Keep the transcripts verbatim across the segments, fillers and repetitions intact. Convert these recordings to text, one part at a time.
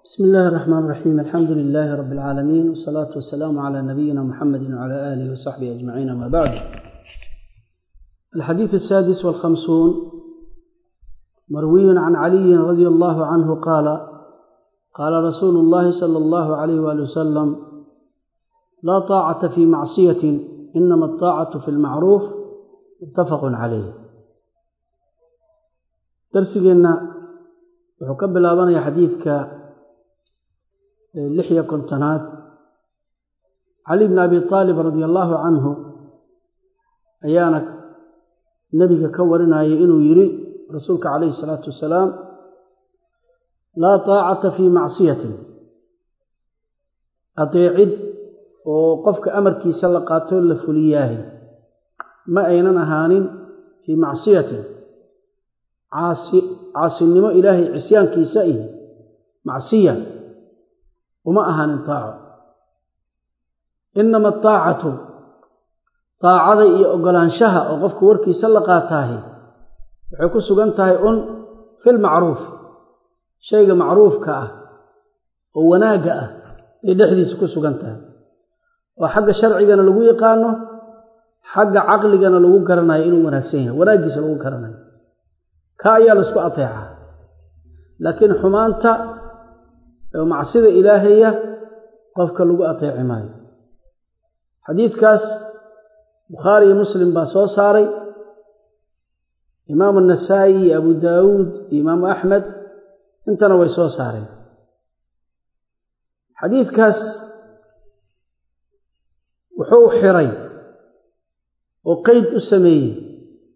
بسم الله الرحمن الرحيم. الحمد لله رب العالمين، والصلاة والسلام على نبينا محمد وعلى آله وصحبه أجمعين، ما بعد. الحديث السادس والخمسون مروي عن علي رضي الله عنه قال قال رسول الله صلى الله عليه وآله وسلم: لا طاعة في معصية، إنما الطاعة في المعروف. متفق عليه. درسنا وحكب لابنا حديثك لحية كنتنات علي بن أبي طالب رضي الله عنه أيانا النبي كورنا إنه يري رسولك عليه الصلاة والسلام: لا طاعة في معصية، أطيعد وقفك أمركي سلقاته لفلياه، ما أيننا هان في معصية، عاصي عاصي النمو إلهي عصيان كيسائه معصية وما أهان طاعة. إنما الطاعة طاعة أقلانشها وقفك وركي سلقاتاه وحكو سقنتها أن في المعروف، شيء معروف كأه وناقة يدحدي سكو سقنتها، وحق شرعينا لغو يقانه، حق عقلنا لغو كرنا إنو وناكسيها وناقس لغو كرنا كأيا لسكو أطيعها. لكن حمانتا ومعصية إلهية قفك لغو أطيع ماي. حديث كاس بخاري مسلم باسو ساري، إمام النسائي، أبو داود، إمام أحمد، انتنا ويسو ساري. حديث كاس وحو حري وقيد أسمي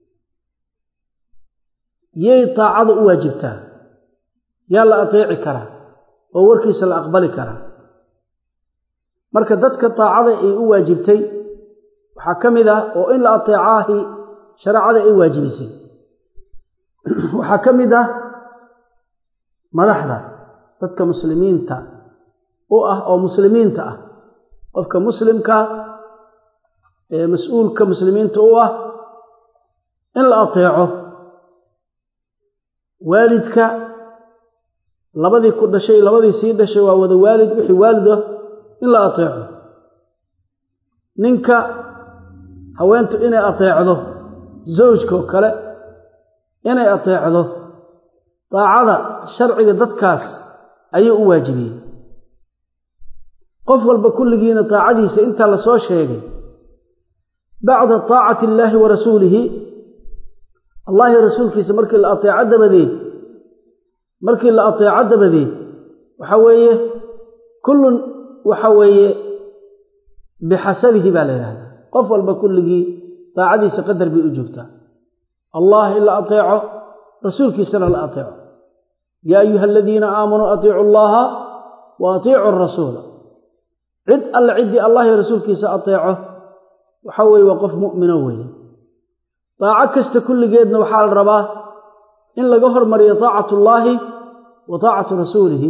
يي طاعد واجبتا يلا أطيعي كرا ووركيس لا أقبل كرا. marka dadka taacada ay u waajibtay waxa kamida oo in la ateecahi sharciga ay waajibisay, waxa kamida madaxda dadka muslimiinta oo ah oo muslimiinta ah, qofka muslimka ee mas'uulka muslimiinta oo ah in la ateeco. waalidka labadii ku dhashay labadii sii dhashay waa wada waalid, wixii waalido in la ateeco. ninka haweentu inay ateecdo zawjka kale inay ateecdo, taacada sharciga dadkaas ayuu u waajibiyay. qof walba kulligiina taacadiisa inta la soo sheegay bacda taacati Illaahi wa rasuulihi, Allah iyo rasuulkiisa markii la ateeco dabadeed markii la ateeco dabadeed waxa weeye kullun waxa weeye bixasabihi baa la yiraahdaa. qof walba kulligii taacadiisa qadar bay u joogtaa. Allah illa ateeco, rasuulkiisana la ateeco. ya ayuha alladheena aamanu ateecu Allah wa ateecu ar-rasuul. cid alla cidi Allah iyo rasuulkiisa ateeco waxa weeye waa qof mu'mino weeye. taaca kasta kulligeedna waxa la rabaa in laga hormariyo taacatu Allah wa taacatu rasuulihi.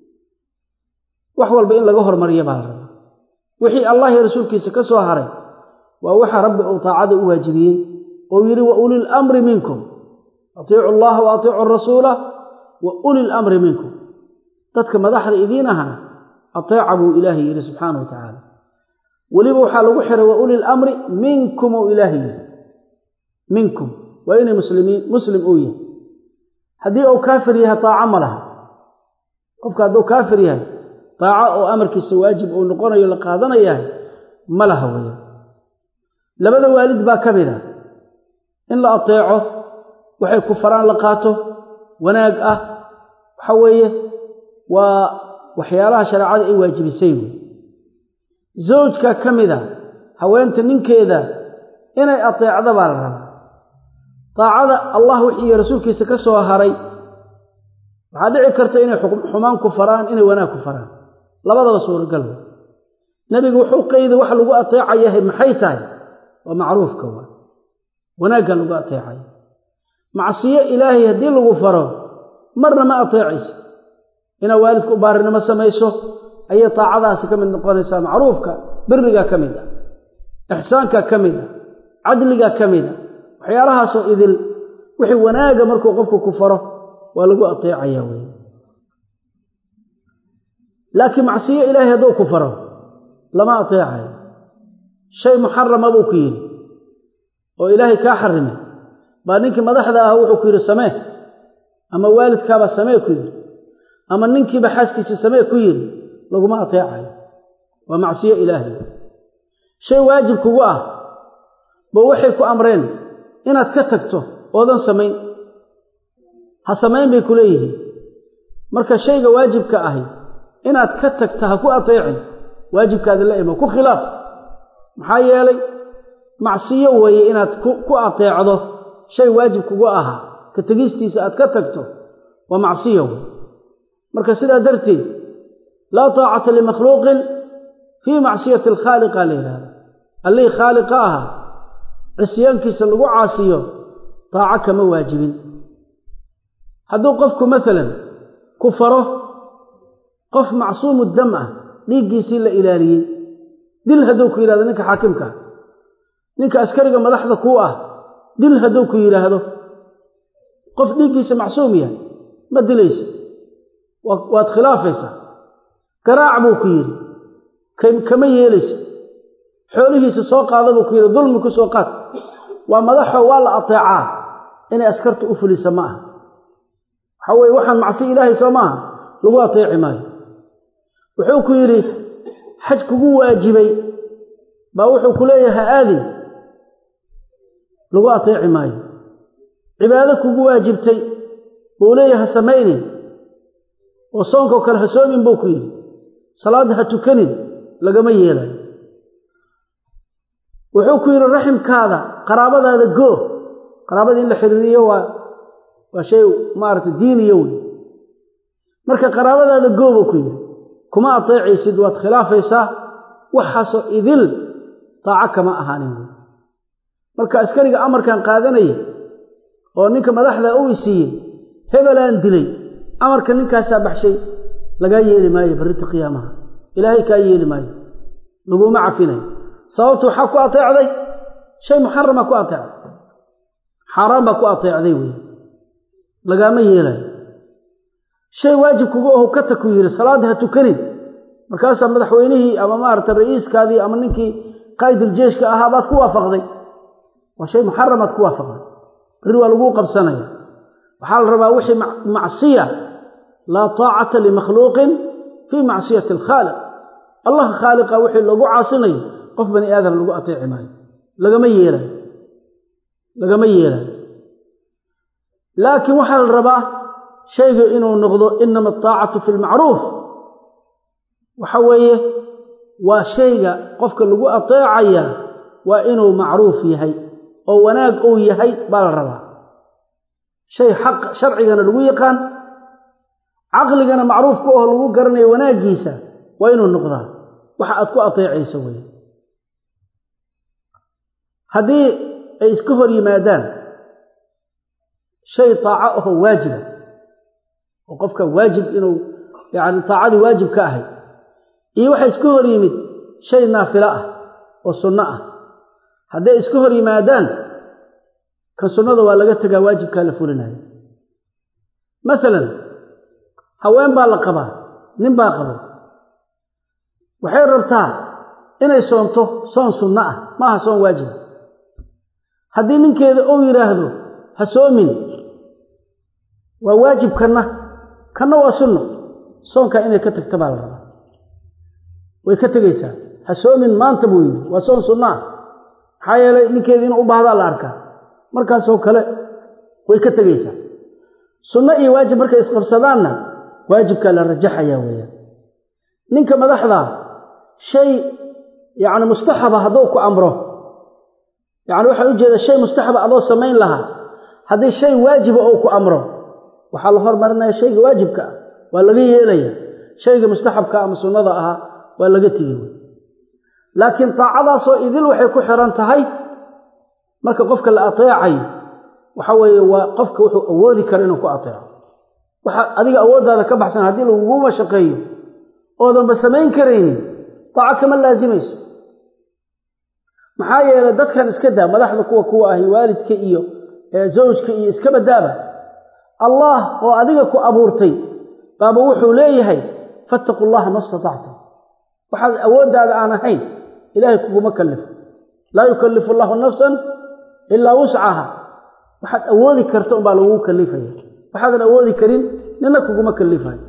wax walba in laga hormariyo baa la rabaa. wixii Allah iyo rasuulkiisa ka soo haray waa waxa Rabbi uu taacada u waajibiyay oo yiri: wa ulil amri minkum atii'u Allah wa atii'u ar-rasuula wa ulil amri minkum. dadka madaxda idiinaha ateecabu Ilaahi yiri subhanahu wa ta'ala. waliba waxa lagu xiray wa ulil amri minkum oo Ilaahi minkum wa inay muslimiin muslim oo yahay. hadii uu kaafir yahay taaca ma laha. qofka haduu kaafir yahay taaca oo amarkiisa waajib oo noqonayo la qaadanayaa ma laha weeye. labada waalid baa kamida in la ateeco, waxay ku faraan la qaato wanaag ah, waxa weeye waa waxyaalaha sharciga ay waajibisay. zawjka kamida haweenta ninkeeda inay ateecdo baa la rabaa. taacada Allah wixii rasuulkiisa ka soo haray waxa dhici karta inay xumaan ku faraan, inay wanaag ku faraan, labadaba suuragal. nabigu wuxuu qeeyday wax lagu ateecayahay maxay tahay? waa macruufka, waa wanaaga lagu ateecayo. macsiyo ilaahay hadii lagu faro marna ma ateecayso. ina waalidku baarinimo sameeyso ayay taacadaasi kamid noqonaysaa. macruufka birriga kamid ah, ihsaanka kamid ah, adliga kamid ah, waxyaalahaas oo idil wixii wanaaga markuu qofku ku faro waa lagu ateecayaa weey. لكن معصية إلهي هدو كفره لما أطيعه شيء محرم أبو كير وإلهي كاحرمه بانك مدح ذا هو كير السماء أما والد كاب السماء كير أما ننك بحاسك السماء كير لو ما أطيعه ومعصية إلهي شيء واجب كواه بوحيك أمرين إن أتكتكته وذن سمين هسمين بكليه مركا شيء واجب كأهي إن أتكتكته كو أطيعه واجب كذا لا إما كو خلاف محايا لي معصية وهي إن كو أطيعه شيء واجب كواه كتجيستي سأتكتكته ومعصية مركا سيدا درتي لا طاعة لمخلوق في معصية الخالق عليها اللي خالقاها عصيان كيس لغو عاصيه طاعة كما واجبين هذو قفكو مثلا كفره قف معصوم الدمع ليقي سيلا إلاليين دل هدوكو إلى ذلك حاكمك نيك أسكرق ملحظة كواه دل هدوكو إلى هذا قف ليقي سمعصوميا ما دليس وادخلافيسا كراع بوكير كما يليس حوله سوق هذا بوكير ظلم كسوقات ومدحه ولا أطيعاه إن أسكرت أفلي سماه حوي وحن معصي إلهي سماه لو أطيع ماي وحوكو يري حجك واجبي باوحو كليها آذي لو أطيع ماي عبادك واجبتي بوليها سميني وصونك وكان حسومين بوكير صلاة تكنين لقما يلا وحوكو يري الرحم كذا قرابة هذا قوه قرابة إن الحرية وشيء مارت الدين يوي مركا قرابة هذا قوه بوكير كما أطيعي سدوات خلافيسا وحاسو إذل طاعك ما أهانيه مركا أسكريك أمر كان قادني ونك مدحذا أويسي هبلان دلي أمر كان نكا سابح شيء لقا يلي ماي بريت قيامها إلهي كا يلي ماي لقو معفيني صوتو حكو أطيع ذي شيء محرم أكو أطيع حرام أكو أطيع ذي لقا ما يلي شيء واجب كوه كتكو يري صلاة تكنين مركاسا مدحوينه أما مارت الرئيس كذي أما ننكي قائد الجيش كأهابات كوافق ذي وشيء محرمات كوافق روا لقوق بسنة وحال ربا وحي معصية لا طاعة لمخلوق في معصية الخالق الله خالق وحي لقو عاصني قف بني آذر لقو أطيع ماي لقا ميلا لقا ميلا لكن وحال ربا شيء إنه نغضو إنما الطاعة في المعروف وحويه وشيء قفك لقو أطيعي وإنه معروف يهي أو وناق أو يهي بالربا شيء حق شرعي أنا لقو يقان عقلي أنا معروف كوه لقو قرني وناق يسا وإنه النقضة وحأتكو أطيعي سوي هذه إسكفر يمادان شيء طاعته واجب وقفك واجب إنه يعني طاعة واجب كاهي إيه وحي إسكفر يمد شيء نافلة وصنعه هذا إسكفر يمادان كالسنة واللغتك واجب كالفورنا مثلا هوين بالقبا نبا قبا وحين ربطها إنه صنته صن سنة ما صن واجب هذه من كذا أو يراهدو هسومين وواجب كنا كنا وسنة صنك إنه كتكتب على الرب ويكتجيسا هسومين ما انتبوين وصن سنة حيا من كذا إنه بعض الأركان مركز وكله ويكتجيسا سنة إيه واجب مركز إسقفصداننا واجب كلا رجح يا ويا منك مدحضة شيء يعني مستحب هذوك أمره يعني واحد يوجد شيء مستحب أضو سمين لها هذا شيء واجب أوك أمره وحال فرمرنا شيء واجبك واللغي إليه شيء مستحب كأم سنضاها واللغي تيجي لكن طاعة سو إذن وحي كحران تهي مركا قفك الأطيعي وحوي وقفك وحو أولي كرينه كأطيع أذيك أول هذا كبحسن هذه الوقومة شقيه أولا بسمين كريني طاعة كمان لازميس maxaa dadkan iska daa madaxda kuwa kuwa ah waalidka iyo zawjka iyo iska badaaba Allah oo adiga ku abuurtay baaba wuxuu leeyahay fattaqullaha mastata'tum waxaad awoodaada aan ahayn ilaahay kuguma kallif la yukallifu Allahu nafsan illa wus'aha waxaad awoodi karto baa lagu kallifaya waxaadan awoodi karin nina kuguma kallifay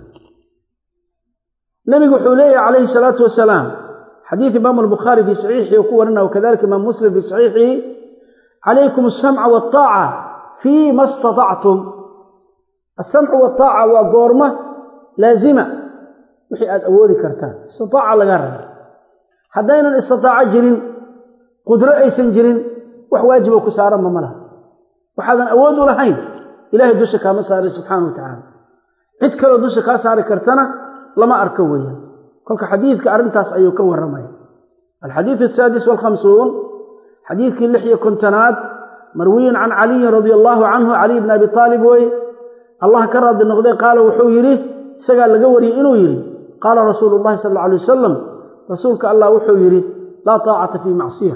nabigu wuxuu leeyahay alayhi salatu wasalaam حديث إمام البخاري في صحيحه وكورنا وكذلك إمام مسلم في صحيحه عليكم السمع والطاعة فيما استطعتم السمع والطاعة وقورمة لازمة وحي أودي كرتان استطاع لغرر حدينا الاستطاع جرين قدرة أيسن جرين وحواجب وكسارا مملا وحاذا أود لحين إلهي دوشك مساري سبحانه وتعالى عدكرا دوشك ساري كرتنا لما أركويا كل حديث كأرنتاس أيو كور رمي الحديث السادس والخمسون حديث اللحية كنتناد مروي عن علي رضي الله عنه علي بن أبي طالب وي الله كرد النقضي قال وحويره سقال لقوري إنو يري قال رسول الله صلى الله عليه وسلم رسولك الله وحويره لا طاعة في معصية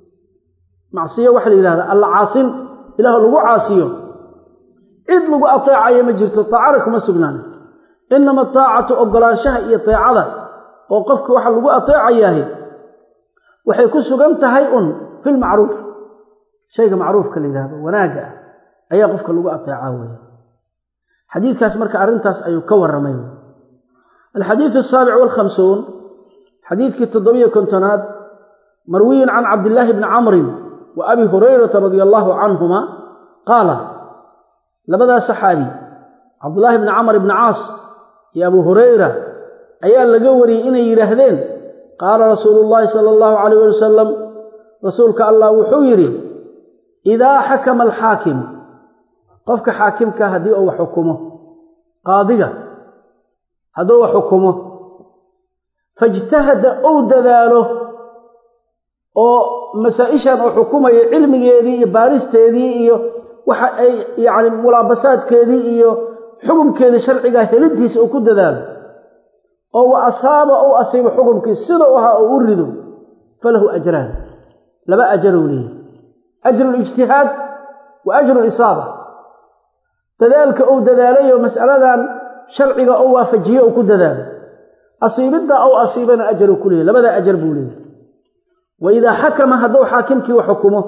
معصية وحل إله الله عاصم إله لغو عاصيه عد لغو أطيع يمجرت الطاعة ما سبنان إنما الطاعة أقلاشها هي طاعة وقفك وحل لغو أطيع إياه وحيكون سقمتها في المعروف شيء معروف كالإله وناجع أي قفك لغو أطيعه حديث كاس مركع أرنتاس أي كور رميه الحديث السابع والخمسون حديث كالتضوية كنتناد مروي عن عبد الله بن عمرو وأبي هريرة رضي الله عنهما قال لبدا صحابي عبد الله بن عمرو بن عاص يا أبو هريرة أيال لقوري إني يرهدين قال رسول الله صلى الله عليه وسلم رسولك الله وحويري إذا حكم الحاكم قفك حاكمك هدي أو حكمه قاضية هدو حكمه فاجتهد أو دذاله أو مسائشا أو حكومة علمي يدي بارست يدي يعني ملابسات كيدي حكم كيدي شرعي هلديس أو كد ذلك أو أصاب أو أصيب حكم كي صدقها أو أرده فله أجران لما أجروا لي أجر الاجتهاد وأجر الإصابة كذلك أو دذالي ومسألة شرعي أو وافجية أو كد ذلك أصيبنا أو أصيبنا أجر كله لماذا أجر بوليه وإذا حكم هدو حاكمك وحكمه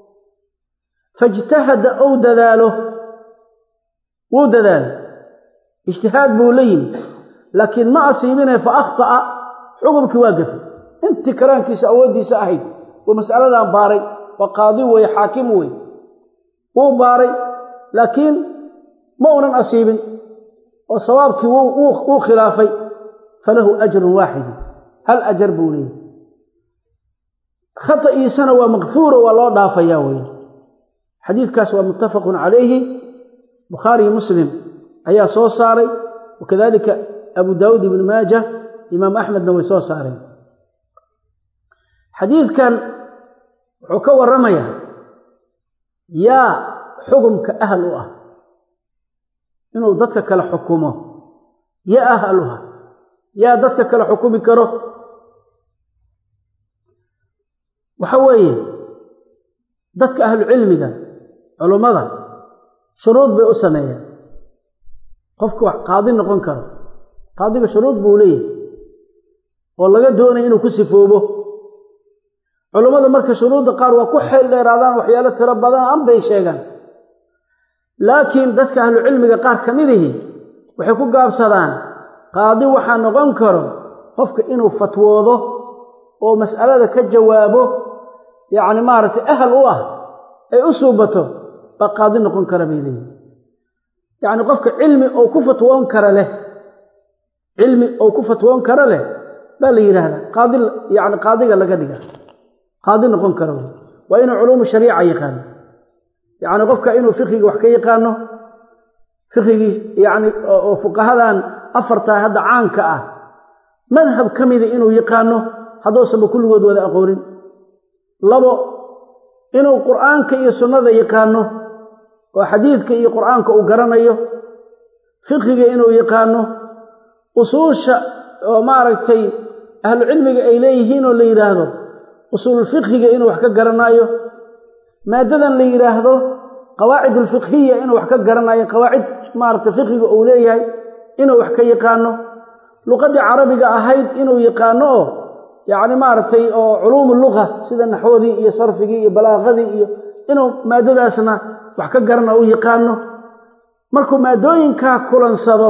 فاجتهد أو دلاله ودلال اجتهاد بولين لكن ما أصيبنا فأخطأ حكمك واقف انت كرانك سأودي سأهيد ومسألة باري وقاضي ويحاكم وباري لكن مونا أصيب وصوابك وخلافي فله أجر واحد هل أجر بولين خطأ سنة ومغفور والله دافيا وين حديث كاس ومتفق عليه بخاري مسلم أي صوصاري وكذلك أبو داود بن ماجه إمام أحمد نوي صوصاري حديث كان عكو الرمية يا حكمك أهلها إنه ضدك لحكمه يا أهلها يا ضدك لحكمك ره وحويه ضدك أهل العلم ذا علماء شروط بأسمية قفك قاضي نقون كره قاضي بشروط بوليه والله قد دونه إنه كسفوه به علماء مركز شروط قار وكحل لإرادان وحيالة ربضان أم بي شيئا لكن ضدك أهل العلم قار كميره وحكو قاب صدان قاضي وحان نقون كره قفك إنه فتوضه ومسألة كجوابه يعني مارت أهل الله أي أصوبته فقاضي نقون كربيليه يعني قفك علمي أو كفة وانكر له علمي أو كفة وانكر له بل يرهد قاضي يعني قاضي لقدقه قاضي نقون كربيليه وإنه علوم الشريعة يقان يعني قفك إنه فقه وحكي يقانه فقه يعني وفقهذا أفرتا هذا عانك أه مذهب كمذا إنه يقانه هذا سبب كل ود ولا أقولين لبو إنه القرآن كي سنة يقانه وحديث كي القرآن كأو قرنيه فقه إنه يقانه أصول وما رأيتي أهل العلم إليهين اللي يراهده أصول الفقه إنه وحكا قرنيه ماددا اللي يراهده قواعد الفقهية إنه وحكا قرنيه قواعد ما رأيت فقه أوليه إنه وحكا يقانه luqadii carabiga ahayd inuu yaqaano yani maartay oo culuum lugha sida naxwadii iyo sarfigii iyo balaaqadii iyo inuu maadadaasna wax ka garana u yaqaano markuu maadooyinka kulansado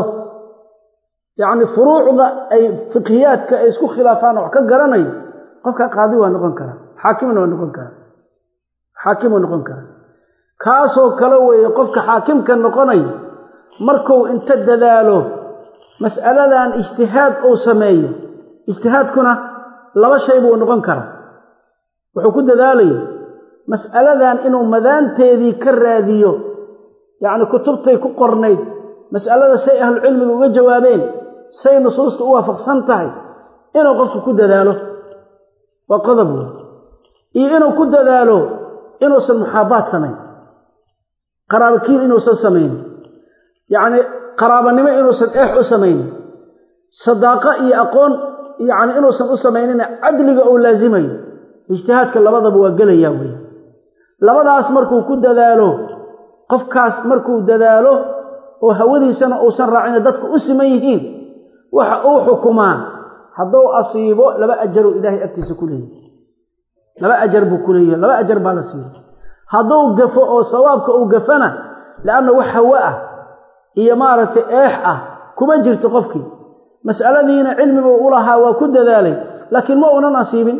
yani furuucda ay fiqhiyaadka ay isku khilaafaan wax ka garanayo qofka qaadi waa noqon kara xaakimna waa noqon kara xaakim waa noqon kara kaasoo kale weeye qofka xaakimka noqonay markuu inta dadaalo mas'aladan ijtihaad uu sameeyo ijtihaadkuna laba shay buu noqon kara wuxuu ku dadaalay mas'aladan inuu madaanteedii ka raadiyo yaani kutubtay ku qornayd mas'alada say ahlu cilmiga uga jawaabeen say nusuusta u waafaqsan tahay inuu qofku ku dadaalo waa qodob iyo inuu ku dadaalo inuusan muxaabaad samayn qaraabakiin inuusan samayn yaani qaraabanimo inuusan eex u samayn sadaaqa iyo aqoon yaani inuusan u samaynin cadliga oo laazimayo ijtihaadka labadaba waa galaya weey labadaas markuu ku dadaalo qofkaas markuu dadaalo oo hawadiisana uusan raacin dadku u siman yihiin waxa uu xukumaa hadduu asiibo laba ajar oo ilaahay agtiisa ku leeyahay laba ajar buu ku leeyahay laba ajar baa la siiyay hadduu gafo oo sawaabka uu gafana laana wax hawa ah iyo maaragtay eex ah kuma jirto qofkii mas'aladiina cilmiga uu lahaa waa ku dadaalay laakiin ma uunan asiibin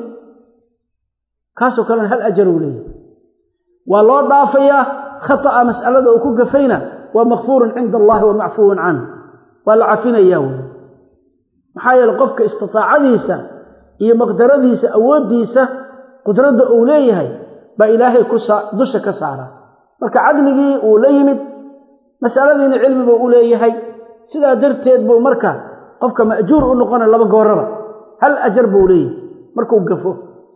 kaasoo kale hal ajar uu leeyahay waa loo dhaafayaa khata'a mas'alada uu ku gafayna waa maghfuurun cinda Allah wa macfuun an waa la cafinayaa maxaa yeelay qofka istitaacadiisa iyo maqdaradiisa awoodiisa qudrada uu leeyahay ba ilaahay ku dusha ka saara marka cadligii uu la yimid mas'aladiina cilmiga uu leeyahay sida darteed buu marka qofka maajuur u noqon laba gooraba hal ajar buu leeyahay markuu gafo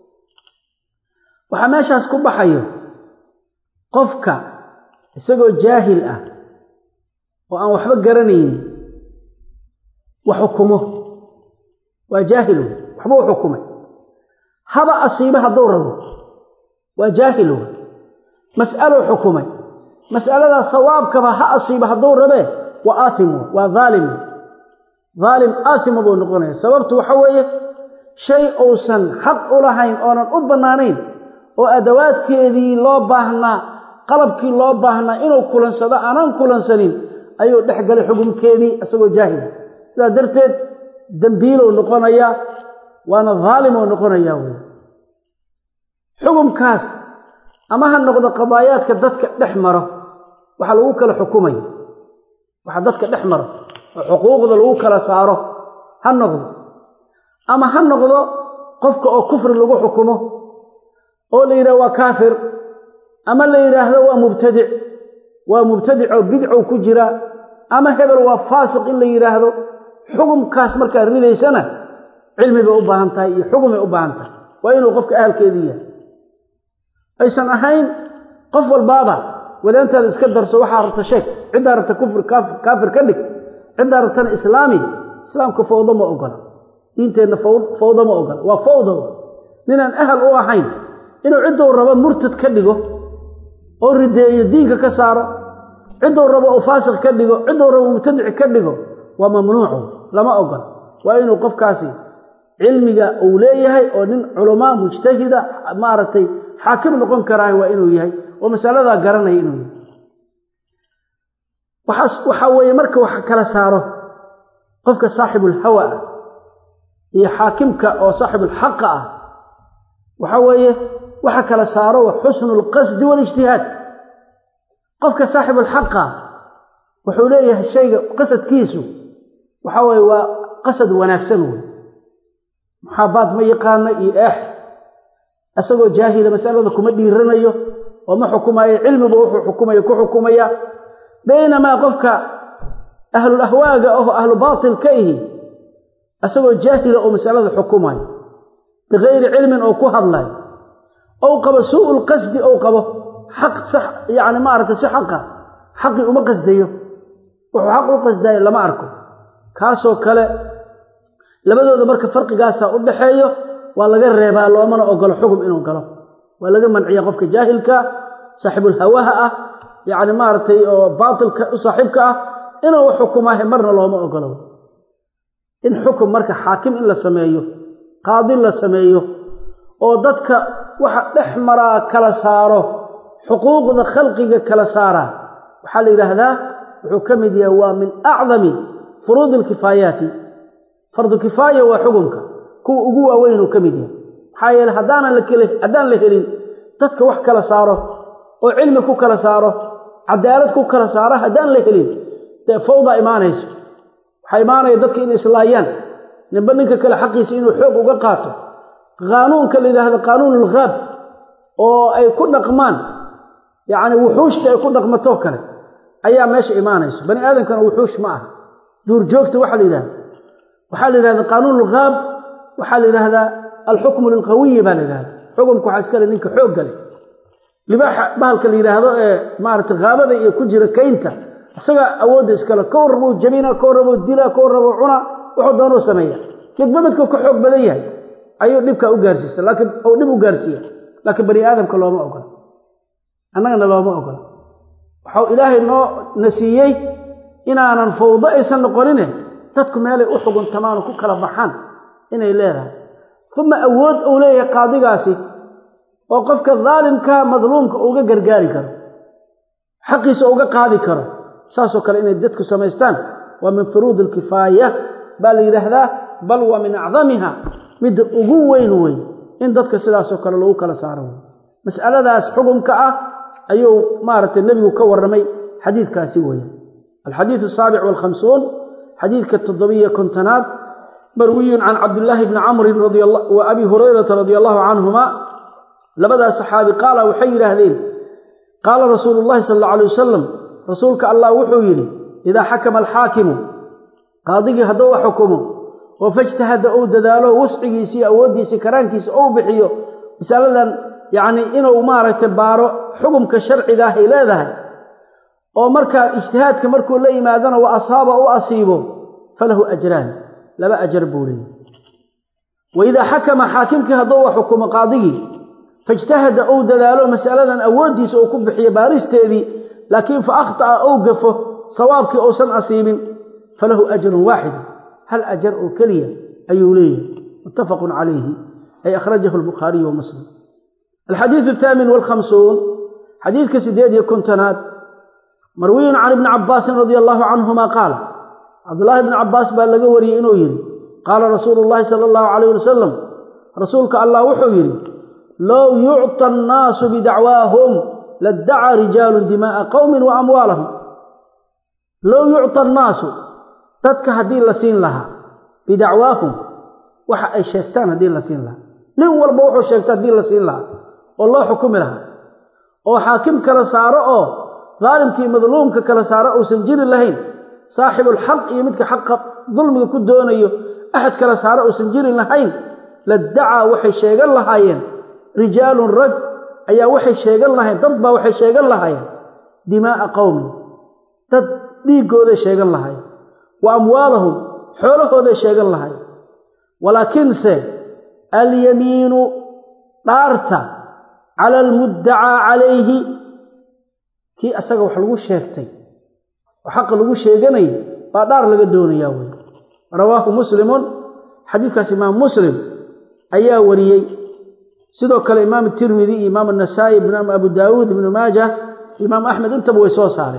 waxa meeshaas ku baxayo qofka isagoo jaahil ah oo aan waxba garanayn wax xukumo waa jaahil waxba xukumay haba asiiba haduu rabo waa jaahil mas'alo xukumay mas'alada sawaabka ha asiiba haduu rabe waa aathim waa zaalim zaalim aathim buu noqonaya sababtu waxa weeye shay uusan xaq u lahayn oo aan u banaanayn oo adawaadkeedii loo baahnaa qalabkii loo baahnaa inuu kulansado aanan kulansanin ayuu dhaxgalay xukunkeedii asagoo jaahil sida darteed dambiilo noqonaya waana zaalim oo noqonaya way xukunkaas ama ha noqdo qadaayaadka dadka dhexmaro waxa lagu kala xukumay waxa dadka dhexmaro xuquuqda lagu kala saaro ha noqdo ama ha noqdo qofka oo kufri lagu xukumo oo la yiraahdo waa kaafir ama la yiraahdo waa mubtadic waa mubtadic oo bidco ku jira ama hebel waa faasiq in la yiraahdo xukunkaas marka ridaysana cilmi bay u baahan tahay iyo xukum ay u baahan tahay waa inuu qofka ahalkeedii yahay aysan ahayn qof walbaaba wadaantaada iska darso waxa rabta sheek cid rabta kufr kaafir ka dhig cid rabta islaami islaamku fawdo ma ogola diinteena fawdo ma ogola waa fawdo ninaan ahal u ahayn inuu cid uu rabo murtad ka dhigo oo rideeyo diinka ka saaro cid uu rabo oo faasiq ka dhigo cid uu rabo mubtadic ka dhigo waa mamnuuc lama ogola waa inuu qofkaasi cilmiga uu leeyahay oo nin culama mujtahida maartay xaakim noqon karaa waa inuu yahay oo mas'alada garanay inuu yahay waxa waxa weeye marka wax kala saaro qofka saaxibul hawa iyo xaakimka oo saaxibul xaq ah waxa weeye waxa kala saaro waa husnul qasd wal ijtihaad qofka saaxibul xaq wuxuu leeyahay shayga qasadkiisu waxa weeye waa qasad wanaagsan muhaabad ma yaqaan iyo eh asagoo jaahil mas'alada kuma dhiiranayo oo ma xukumayo cilmiga wuxuu xukumayo ku xukumaya بينما قفك أهل الأهواء أو أهل باطل كيه أسوى جاهل أو مسألة الحكومة بغير علم أو كهر الله أو قبل سوء القصد أو قبل حق صح يعني ما أردت حقه حقي وما قصديه وحق قصديه لما أركو كاسو كلا لبدو ذا مركب فرق قاسا ودحيه ولا قرب لو ما أقول حكم إنه قال ولا قل منعي قفك جاهلك صاحب الهواء يعني ما أردت باطل صاحبك إنه حكمه مرنا لو ما أقوله in xukum marka xaakim in la sameeyo qaadi la sameeyo oo dadka waxa dhexmara kala saaro xuquuqda khalqiga kala saara waxa la yiraahdaa wuxuu kamid yahay waa min a'zami furuud al-kifaayati fardu kifaaya waa xukunka kuwa ugu waaweyn oo kamid yahay xayel hadana la kale hadaan la helin dadka wax kala saaro oo cilmi ku kala saaro cadaalad ku kala saaro hadaan la helin taa fawda iimaanayso waxa iimaanaya dadka in islaayaan ninba ninka kale xaqiisa inuu xoog uga qaato qaanuunka la yiraahdo qaanuunul ghab oo ay ku dhaqmaan yaani wuxuushta ay ku dhaqmato kale ayaa meesha iimaanayso bani aadamkana wuxuush ma aha duur joogta waxa la yiraahdo waxa la yiraahdo qaanuunul ghab waxa la yiraahdo الحكم للقوي بالله حكمك عسكري ninka xoog gal libaax bahalka la yiraahdo ee maarta qaabada iyo ku jira kaynta isaga awood iskala koorbo jabina koorbo dila koorbo cuna wuxuu doono sameeyaa midba midka ku xoog badan yahay ayuu dhibka u gaarsiisa laakiin oo dhib u gaarsiiya laakiin bani aadamka looma ogola annagana looma ogola waxa ilaahay noo nasiyay inaanan fawda aysan noqonin dadku meel ay u xugun tamaan ku kala baxaan inay leedahay ثم أود أوليه قاضي قاسي وقفك الظالم كمظلوم كأوغا قرقاري كرو حقيس أوغا قاضي كرو ساسو كالإن يددك سميستان ومن فروض الكفاية بل يرهذا بل ومن أعظمها مد أقوين وين إن ددك سلاسو كاللو كالسارو مسألة داس حكم كأه أيو مارة النبي كور رمي حديث كاسي وين الحديث السابع والخمسون حديث كالتضبية كنتنات مروي عن عبد الله بن عمرو رضي الله وأبي هريرة رضي الله عنهما لبدا الصحابي قال وحير هذين قال رسول الله صلى الله عليه وسلم رسولك الله وحيري إذا حكم الحاكم قاضي هدو حكمه وفاجتهد أو دداله وسعيسي أو وديسي كرانكيس أو بحيو مثلا يعني إنه مارة بارو حكم كشرع ذاه إلى ذاه أو مركا اجتهاد كمركو لي ماذن وأصاب أو أصيبه فله أجران لما أجر بوري وإذا حكم حاكمك هدو حكم قاضي فاجتهد أو دلاله مسألة أودي سأكب حي بارستيذي لكن فأخطأ أو قفه صوابك أو سن أصيب فله أجر واحد هل أجر كلية أيوليه متفق عليه أي أخرجه البخاري ومسلم الحديث الثامن والخمسون حديث كسيديد يكونتنات مروي عن ابن عباس رضي الله عنهما قال عبد الله بن عباس بقى لغا وري انه يري قال رسول الله صلى الله عليه وسلم رسولك الله وحو يري لو يعطى الناس بدعواهم لادعى رجال دماء قوم واموالهم لو يعطى الناس تدك هدي لسين لها بدعواهم waxa ay sheegtaan hadii la siin lahaa nin walba wuxuu sheegtaa hadii la siin lahaa والله حكم لها oo xaakim kala saaro oo zaalimkii madluumka kala saaro oo sanjin lahayn صاحب الحق يمدك حق ظلم كدونيو احد كلا ساره او سنجير لهين لدعا وحي شيغان لهايين رجال رج ايا وحي شيغان لهين دبا وحي شيغان لهايين دماء قوم dad dhiigooda sheegan lahayn wa amwaalahum xoolahooda sheegan lahayn walakin se al yaminu darta ala al mudda'a alayhi ki asaga wax lagu sheegtay وحق لغو شيغانay ba dhaar laga doonaya way rawaahu muslimun hadithkaas imaam muslim ayaa wariyay sidoo kale imaam tirmidhi imaam an-nasaa'i ibn abu daawud ibn maajah imaam ahmed intaba way soo saaray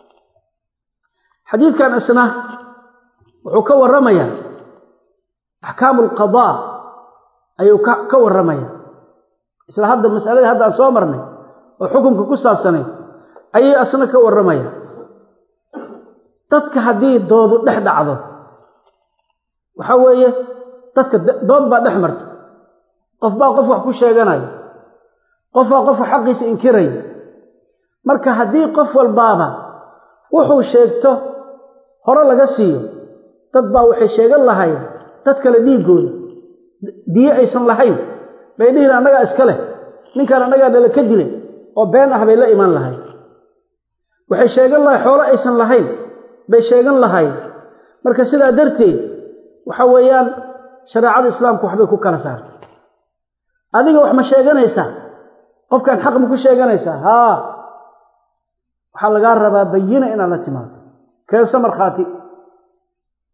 hadithkan asna wuxuu ka waramaya ahkaamul qadaa ayuu ka waramaya isla hadda mas'alada hadda soo marnay oo xukunka ku saabsanay ayay asna ka waramaya dadka hadii doodu dhex dhacdo waxa weeye dadka dood ba dhex marto qof baa qof wax ku sheeganay qof baa qof xaqiisa inkiray marka hadii qof walbaaba wuxuu sheegto hore laga siiyo dad baa waxay sheegan lahayn dad kale dhiigooda diye aysan lahayn bay dhihin anaga iska leh ninkan anaga dhala ka dilay oo been ah bay la iman lahayn waxay sheegan lahayn xoolo aysan lahayn bay sheegan lahayn marka sida darteed waxa weeyaan shariicada islaamku waxbay ku kala saartay adiga wax ma sheeganaysaa qofkan xaq ma ku sheeganaysaa ha waxa laga rabaa bayina inaad la timaado كيف مرخاتي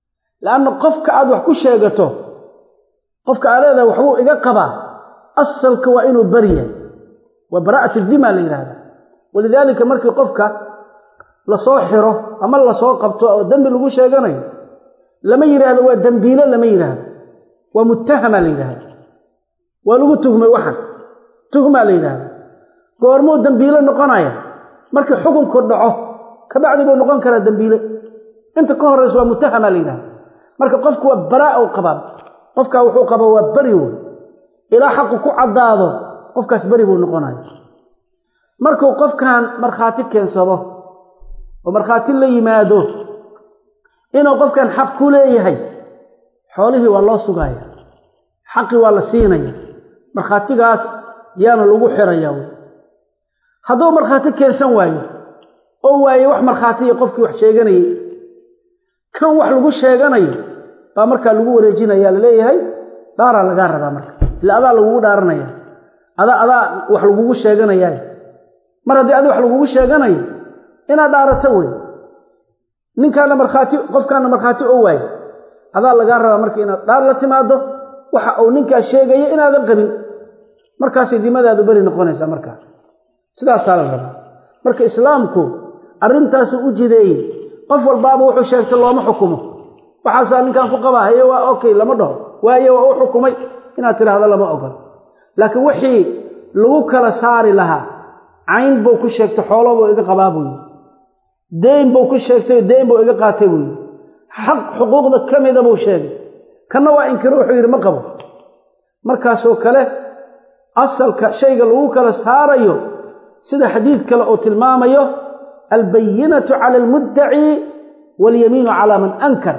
laana qofka aad wax ku sheegato qofka aalada waxuu iga qaba asalka waa inuu bariyo wa bara'atu dhima la yiraahdo walidaalika markii qofka la soo xiro ama la soo qabto oo dambi lagu sheeganayo lama yiraahdo waa dambiile lama yiraahdo waa muttahama la yiraahdo waa lagu tuhmay waxan tuhma la yiraahdo goormo dambiile noqonaya markii xukunku dhaco ka bacdi buu noqon kara dambiile inta ka horeysa waa muttahama la yiraahdo marka qofku waa baraa oo qabaa qofka wuxuu qaba waa bari weey ila xaq ku cadaado qofkaas bari buu noqonaya markuu qofkan marxaati keensado oo marxaati la yimaado inuu qofkan xaq ku leeyahay xoolihii waa loo sugaaya xaqi waa la siinaya marxaatigaas yaana lagu xirayaa hadduu marxaati keensan waayo oo waayo wax marxaati qofkii wax sheeganayay kan wax lagu sheeganayo ba marka lagu wareejinaya la leeyahay daara laga rabaa marka ila adaa lagu dhaaranaya ada ada wax lagu sheeganaya mar hadii aad wax lagu sheeganayo ina dhaarato way ninkaana marxaati qofkaana marxaati oo waay ada laga rabaa marka ina dhaar la timaado waxa uu ninka sheegay inaad qabin markaas dimadaadu bari noqonaysa marka sidaas la rabaa marka islaamku arintaas u jideey qof walbaaba wuxuu sheegtay looma xukumo waxa ninkan ku qabaayo waa okay lama dhaho waayo waa uu xukumay inaad tiraahdo lama ogol laakiin wixii lagu kala saari lahaa ayn buu ku sheegtay xoolo buu iga qabaabay deyn buu ku sheegtay deyn buu iga qaatay buu xaq xuquuqda kamida buu sheegay kana waa inkiro wuxuu yiri ma qabo markaas oo kale asalka shayga lagu kala saarayo sida xadiis kale oo tilmaamayo albayinatu ala almudda'i wal yaminu ala man ankar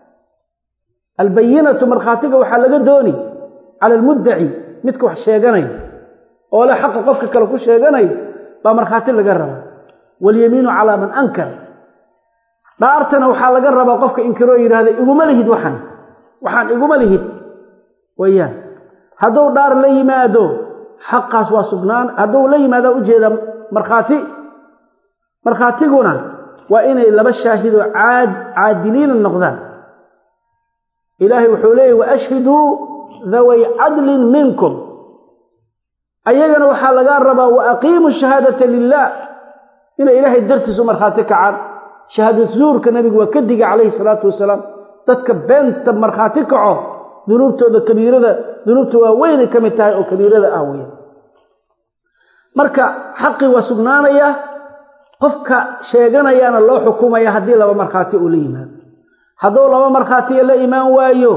albayinatu marxaatiga waxa laga dooni ala almudda'i midka wax sheeganay oo la xaq qofka kale ku sheeganay ba marxaati laga raba wal yaminu ala man ankar dhaartana waxa laga raba qofka inkiro yiraahdo iguma lihid waxan waxaan iguma lihid wayaan haduu dhaar la yimaado xaqaas waa sugnaan haduu la yimaado u jeeda marxaati marxaatiguna waa inay laba shaahido caad caadiliin noqdaan ilaahi wuxuu leeyahay wa ashhadu dhawi adlin minkum ayagana waxa laga rabaa wa aqiimu shahadata lillah ina ilaahi dartiisu marxaati kacaan shahadatu zuurka nabiga waa kadiga kaleey salaatu wasalaam dadka beenta marxaati kaco dunuubtooda kabiirada dunuubta waa weyn ka mid tahay oo kabiirada ah weey marka xaqi waa sugnaanaya qofka sheeganayana loo xukumaya hadii laba marxaati uu leeyahay hadoo laba marxaati la iimaan waayo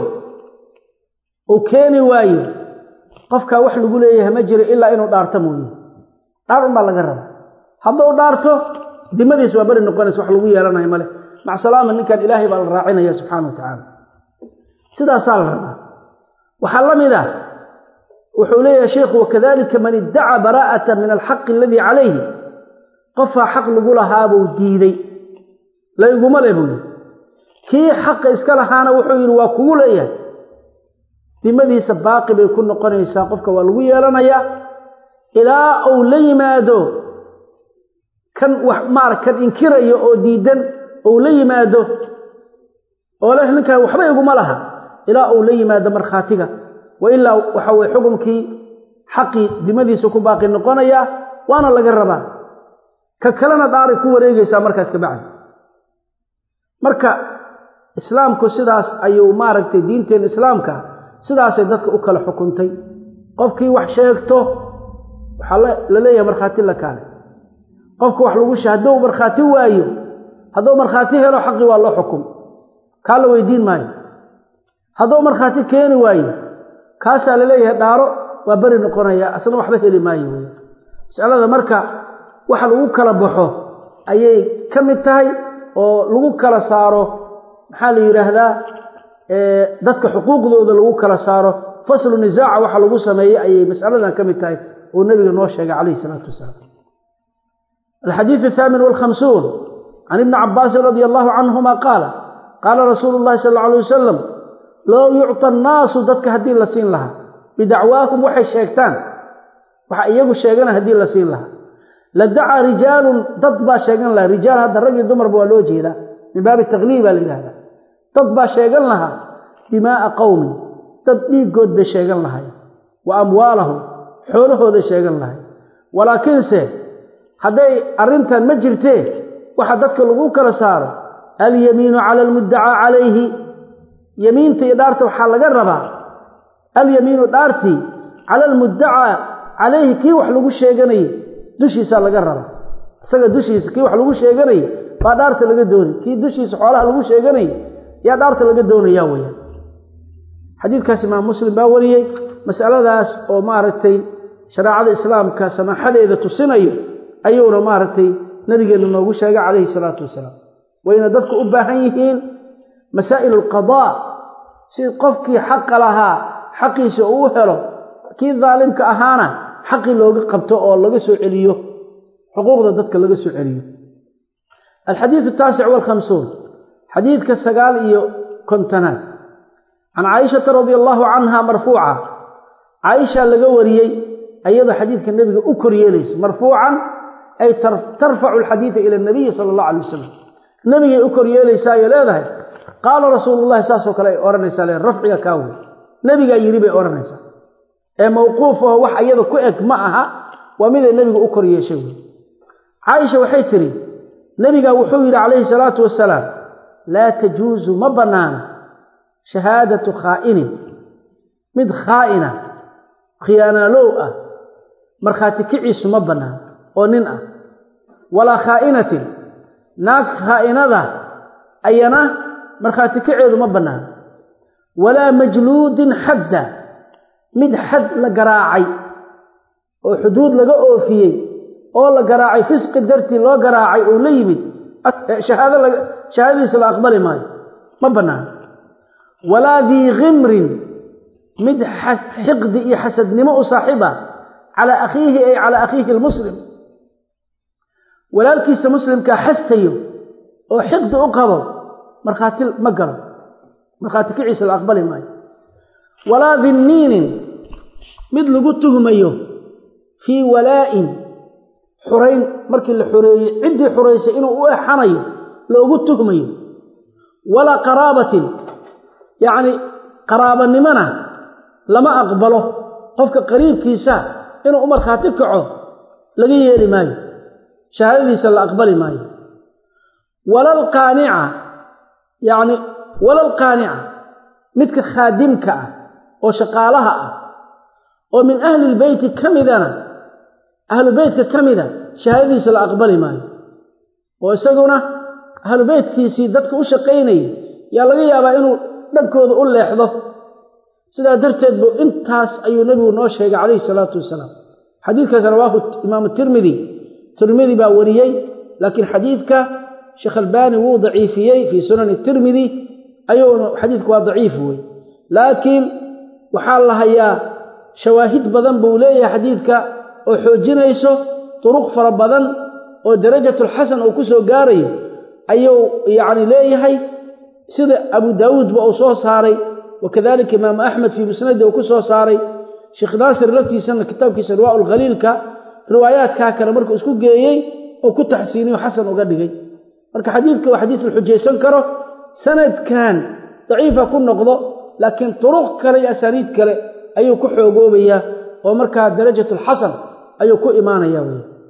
oo keeni waayo qofka wax lagu leeyahay ma jiro illa inuu dhaarto mooyee dhaar uma laga rabo hadoo dhaarto dimadiis waa bari noqonaysa wax lagu yeelanayo male ma salaama ninkan ilaahay baa la raacinaya subhanahu wa ta'ala sidaas la rabaa waxa lamida wuxuu leeyahay sheekhu wakadalika man idda'a bara'atan min al-haqq alladhi alayhi qafa haqq lagu lahaa buu diiday la iguma leeyahay kii xaq iska lahaana wuxuu yiri waa kugu leeyahay dimadiisa baaqi bay ku noqonaysaa qofka waa lagu yeelanaya ilaa uu la yimaado kan wax markan inkirayo oo diidan oo la yimaado oo la ninka waxba iguma laha ilaa uu la yimaado marxaatiga wa illa waxa way xukumkii xaqi dimadiisa ku baaqi noqonaya waana laga rabaa ka kalena dhaari ku wareegaysa markaas ka bacdi marka islaamku sidaas ayuu maaragtay diinteen islaamka sidaas ay dadka u kala xukuntay qofkii wax sheegto waxa la leeyahay marxaati la kaale qofku wax lagu shahaado marxaati waayo hadoo marxaati helo xaqi waa loo xukum kala weydiin maayo hadoo marxaati keeni waayo kaasa la leeyahay dhaaro waa bari noqonaya asna waxba heli maayo mas'alada marka waxa lagu kala baxo ayay kamid tahay oo lagu kala saaro maxaa la yiraahdaa ee dadka xuquuqdooda lagu kala saaro faslu nizaaca waxa lagu sameeyay ayay mas'aladan kamid tahay oo nabiga noo sheegay kaleey salaatu wasalaam الحديث الثامن والخمسون عن ابن عباس رضي الله عنهما قال قال رسول الله صلى الله عليه وسلم لو يعطى الناس ضدك هدي لسين لها بدعواكم وحي الشيكتان وحي ايقوا الشيكان هدي لسين لها لدعا رجال ضد با شيكان لها رجال هذا الرجل دمر بوالوجه ده من باب التغليب لهذا تطبع شيئا لها دماء قوم تطبيق قد بشيئا لها وأموالهم حوله هذا شيئا لها ولكن سي هذي أرنتا مجرته وحدثك لغوك رسار اليمين على المدعى عليه يمين تيدارته وحال قربا اليمين دارتي على المدعى عليه كي وحلقو الشيغاني دوشيسا لقربا ساقا دوشيس كي وحلقو الشيغاني فدارت لقدوني كي دوشيس حولها لقو الشيغاني يا دارت لقدوني يا ويا حديث كاسمان مسلم باوري مسألة داس او مارتي شراعة الإسلام كاسمان حدا إذا تصيني أيونا مارتي نبي قال لنا وشاقا عليه الصلاة والسلام وإن دادك أباهيهين مسائل القضاء سيد قفكي حق لها حقي سؤوهره كي ظالمك أهانا حقي لوغي قبطه أو لوغي سوعليه حقوق دادك لوغي سوعليه الحديث التاسع والخمسون حديث كالسقال إيو كنتنات عن عائشة رضي الله عنها مرفوعة عائشة لقوريي أيضا حديث كالنبي أكري ليس مرفوعا أي ترفع الحديث إلى النبي صلى الله عليه وسلم النبي أكري ليس يلاذه قال رسول الله ساسو كلا أورنيسا لين رفع كاوي نبي يريبي أورنيسا أي موقوفه وح أيضا كؤك معها ومن النبي أكري يشوي عائشة وحيتري نبي وحوير عليه الصلاة والسلام لا تجوز مبنان شهادة خائن مد خائنة خيانة لوءة مرخاتك عيس مبنان وننأ ولا خائنة ناك خائنة ذا أينا مرخاتك عيد مبنان ولا مجلود حد مد حد لقراعي وحدود لقاء فيه أو لقراعي فسق درتي لو قراعي وليمد شهادة شهادة سلا أقبل ماي مبنان ولا ذي غمر مد حقد يحسد نماء صاحبه على أخيه أي على أخيه المسلم ولا الكيس مسلم كحستيه وحقد أقبض مرخاتي مقرب مرخاتي عيسى الأقبل ماي ولا ذنين مثل قلتهم أيوه في ولاء حرين مركي الحري عندي حريسة إنه أحنيه لو قلتهم أيوه ولا قرابة يعني قرابة نمنا لما أقبله قفك قريب كيسا إنه أمر خاتك عه لقيه لي ماي شهادة سلا أقبل ماي ولا القانعة يعني ولا القانعة مثل خادمك وشقالها ومن أهل البيت كمذا أهل البيت كمذا شهادة سلا أقبل ماي ويساقنا أهل البيت كيسي دادك وشقيني يا لقيه أبا إنه دبكوذ أقول لي يحظه سيدا درتد بو انتاس أيو نبي ونوشيق عليه الصلاة والسلام حديث كذا رواه إمام الترمذي الترمذي باوريي لكن حديثك شيخ الباني هو ضعيفيي في سنن الترمذي أيو حديثك هو ضعيف هو لكن وحال الله يا شواهد بدن بوليه حديثك وحوجينيسو طرق فربدن ودرجة الحسن وكسو قاري أيو يعني ليهي سيدا أبو داود وأوصوه صاري وكذلك إمام أحمد في مسنده وكسو صاري شيخ ناصر لفتي سنة كتاب كي سرواء الغليل كا روايات كاكنا مركو اسكو جيي وكنت حسيني وحسن وقدقي مركو حديثك وحديث الحجي سنكره سند كان ضعيفة كن نقضه لكن طرق كلي أسانيد كلي أيو كحو قوبية ومركا درجة الحسن أيو كو إيمانية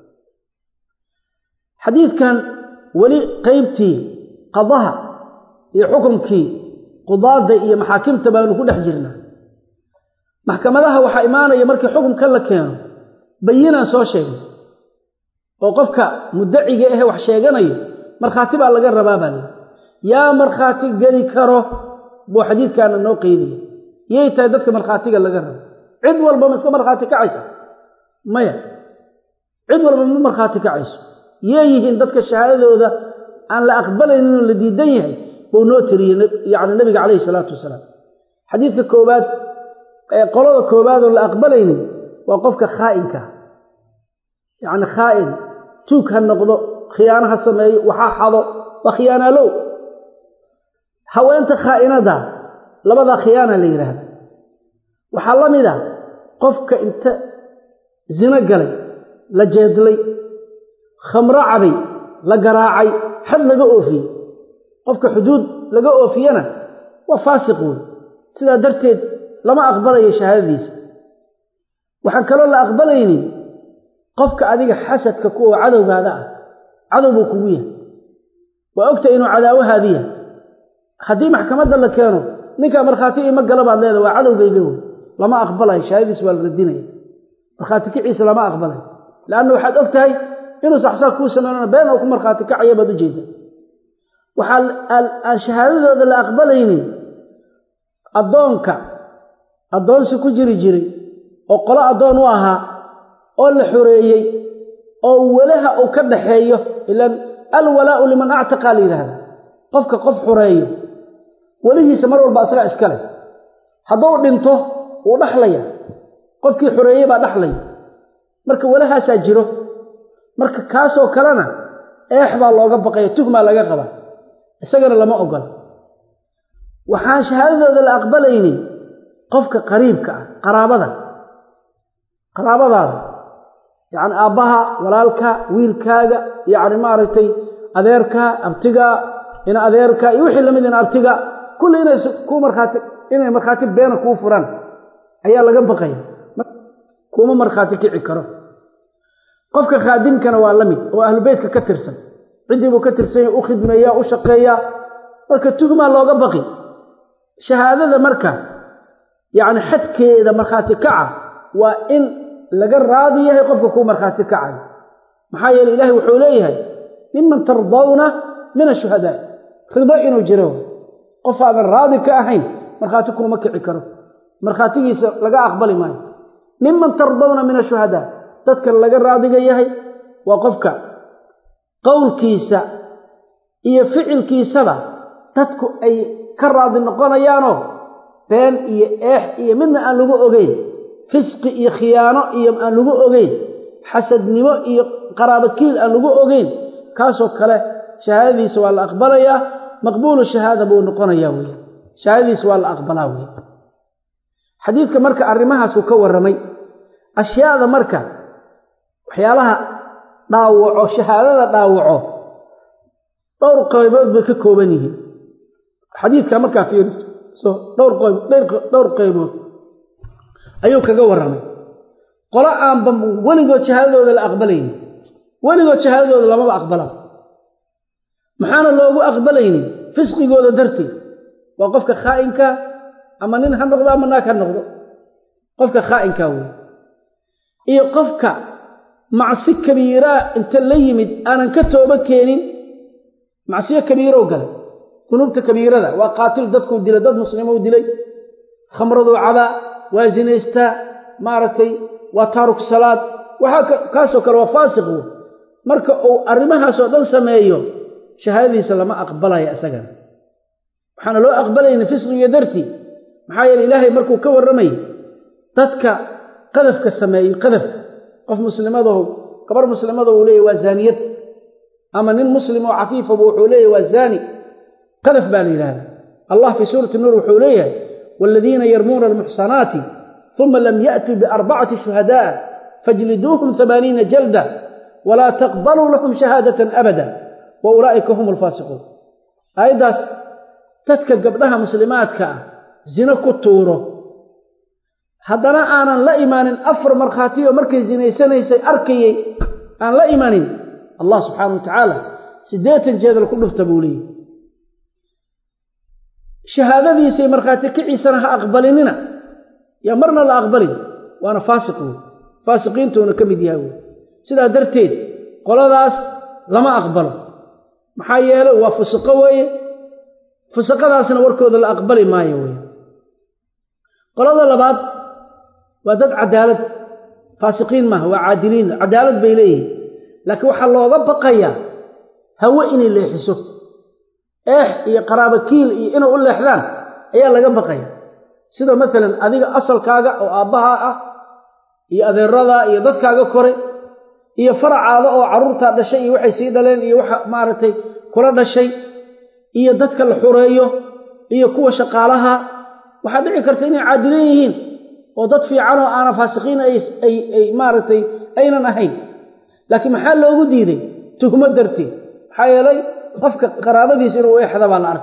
حديث كان ولي قيبتي قضاها يحكمكي قضاء إيه محاكمة بأنه كل حجرنا محكمة لها وحا إيمانة يمركي حكم كلا كانوا بينا سوى شيء وقفك مدعي إيه وحشيقنا مرخاتب على قرر بابا يا مرخاتب قلي كره بو حديث كان أنه قيدي يتعددك مرخاتب على قرر عد والبمسك مرخاتك عيسى مايا عد والبمسك مرخاتك عيسى يهين ددك الشهادة وذا أن لا أقبل إنه الذي ديه بونوتري يعني النبي عليه الصلاة والسلام حديث الكوبات قولوا الكوبات ولا أقبلين وقفك خائنك يعني خائن توك هالنقض خيانة السماء وحاحظ وخيانة له هو أنت خائنة ده لبدا خيانة ليره وحلمي ده قفك أنت زنقلي لجدلي خمر عبي لقراعي حد لقى أوفي قفك حدود لقى أوفينا وفاسق سيدا درتيد لما أقبله شهاديس وحن كلو لا أقبليني قفك أديك حسد ككو عدو هذا عدو بكوية وأكت إنه عداوة هذه هذه محكمة اللي كانوا نكا مرخاتي ما قلب على هذا وعدو بيجوا لما أقبله شهاديس والرديني مرخاتك عيسى لما أقبله لأنه حد أكتهي إنه صحصا كوسا من بينه وكم مرخاتك عيبادو جيدا وحال الشهادة اللي أقبليني أدونك أدون سكو جري جري وقلاء أدون واها أو الحرية أو ولها أو كدحية إلا الولاء لمن أعتقى لي هذا قفك قف حرية وليه سمر والبأسراء إسكاله حضور بنته ودحلية قفك حرية بعد دحلية مرك ولها ساجره مرك كاسو كلنا إحبا الله قبقى تهمة لغا قبا السجن لما أقل وحان شهادة ذا الأقبلين قفك قريبك قرابة قرابة يعني أباها ولالك ويلكاga يعني مارتي أذيرك أبتغى إن أذيرك يوحي لمن أبتغى كل إنه كو مرخاتب إنه مرخاتب بينك وفران أيها لغا بقى كوما مرخاتك عكره قفك خادم كان والمي وأهل بيتك كترسن عندي بو كترسن وخدميا وشقيا marka tugma looga baqi shahaadada marka yaani xadkeeda marxaati kaca waa in laga raadiyahay qofka ku marxaati kacay maxaa yeelay ilaahay wuxuu leeyahay mimman tardawna min ash-shuhada rida inuu jiro qof aan raadi ka ahayn marxaati kuma kici karo marxaatigiisa laga aqbali maayo mimman tardawna min ash-shuhada dadka laga raadiga yahay waa qofka qowlkiisa iyo ficilkiisaba dadku ay ka raadi noqonayaano been iyo eex iyo midna aan lagu ogeyn fisqi iyo khiyaano iyo aan lagu ogeyn xasadnimo iyo qaraabakiil aan lagu ogeyn kaasoo kale shahaadadiisa waa la aqbalayaa maqbuulu shahaada buu noqonayaa weey shahaadadiisa waa la aqbalaa weey xadiidka marka arrimahaas uu ka waramay ashyaada marka waxyaalaha dhaawaco shahaadada dhaawaco dhowr qaybood bay ka kooban yihiin xadiidka marka fiiriso soo dhowr qayb dhowr qaybood ayuu kaga waramay qola aan bam waligood shahaadadooda la aqbalayn waligood shahaadadooda lama aqbalaan maxaana loogu aqbalayn fisqigooda dartii waa qofka khaa'inka ama nin ha noqdo ama naag ha noqdo qofka khaa'inka weey iyo qofka macsi kabiira inta la yimid aanan ka tooba keenin macsiyo kabiiro galay ذنوبته كبيرة وقاتل ددكو ديلا دد مسلمو ديلي خمرضو عبا وازنيستا مارتي وتارك صلاة وحا كاسو كلو فاسق marka oo arimahaas oo dhan sameeyo shahaadadiisa lama aqbalayo asaga waxana loo aqbalayna fisqiga darti maxaa yeelay ilaahay markuu ka waramay dadka qadafka sameeyo qadafka qof muslimado kabar muslimado uu leeyahay waa zaaniyad ama nin muslim oo afiif oo wuxuu leeyahay waa zaani قذف بالله الله في سورة النور وحوليه والذين يرمون المحصنات ثم لم يأتوا بأربعة شهداء فاجلدوهم ثمانين جلدة ولا تقبلوا لهم شهادة أبدا وأولئك هم الفاسقون أيضا تتكد قبلها مسلمات كا زنا كتوره هذا أنا لا إيمان أفر مرخاتي ومركز زنا سنة أركي أنا لا إيمان الله سبحانه وتعالى سديت الجدل كله تبولي شهادتي سي مرخاتي كعيسنا أقبلننا يا مرنا لا أقبلين وأنا فاسق فاسقين تونا كميد ياوي سيدا درتين قول داس لما أقبله محايله وفسقوي فسق داسنا وركود لا أقبلي ما يوي قول هذا لبعض ودد عدالة فاسقين ما هو عادلين عدالة بيليه لكن وحال الله بقيا هو إني اللي يحسه إيه يا قرابة كيل إيه إنه أقول لحظان إيه اللي جنبقيه سيدا مثلا أذيك أصل كاجا أو أباها إيه أذي الرضا إيه ضد كاجا كوري إيه فرع هذا أو عروض هذا الشيء وحي سيدا لين إيه وح مارتي كل هذا الشيء إيه ضد كالحرية إيه قوة شقالها وحد كرتين عادلين وضد في عنه أنا فاسقين أي أي أي مارتي أين نهي لكن محل لو جديد تهم درتي حيالي قفك قرابتي سيروا إيه حدا بالأركان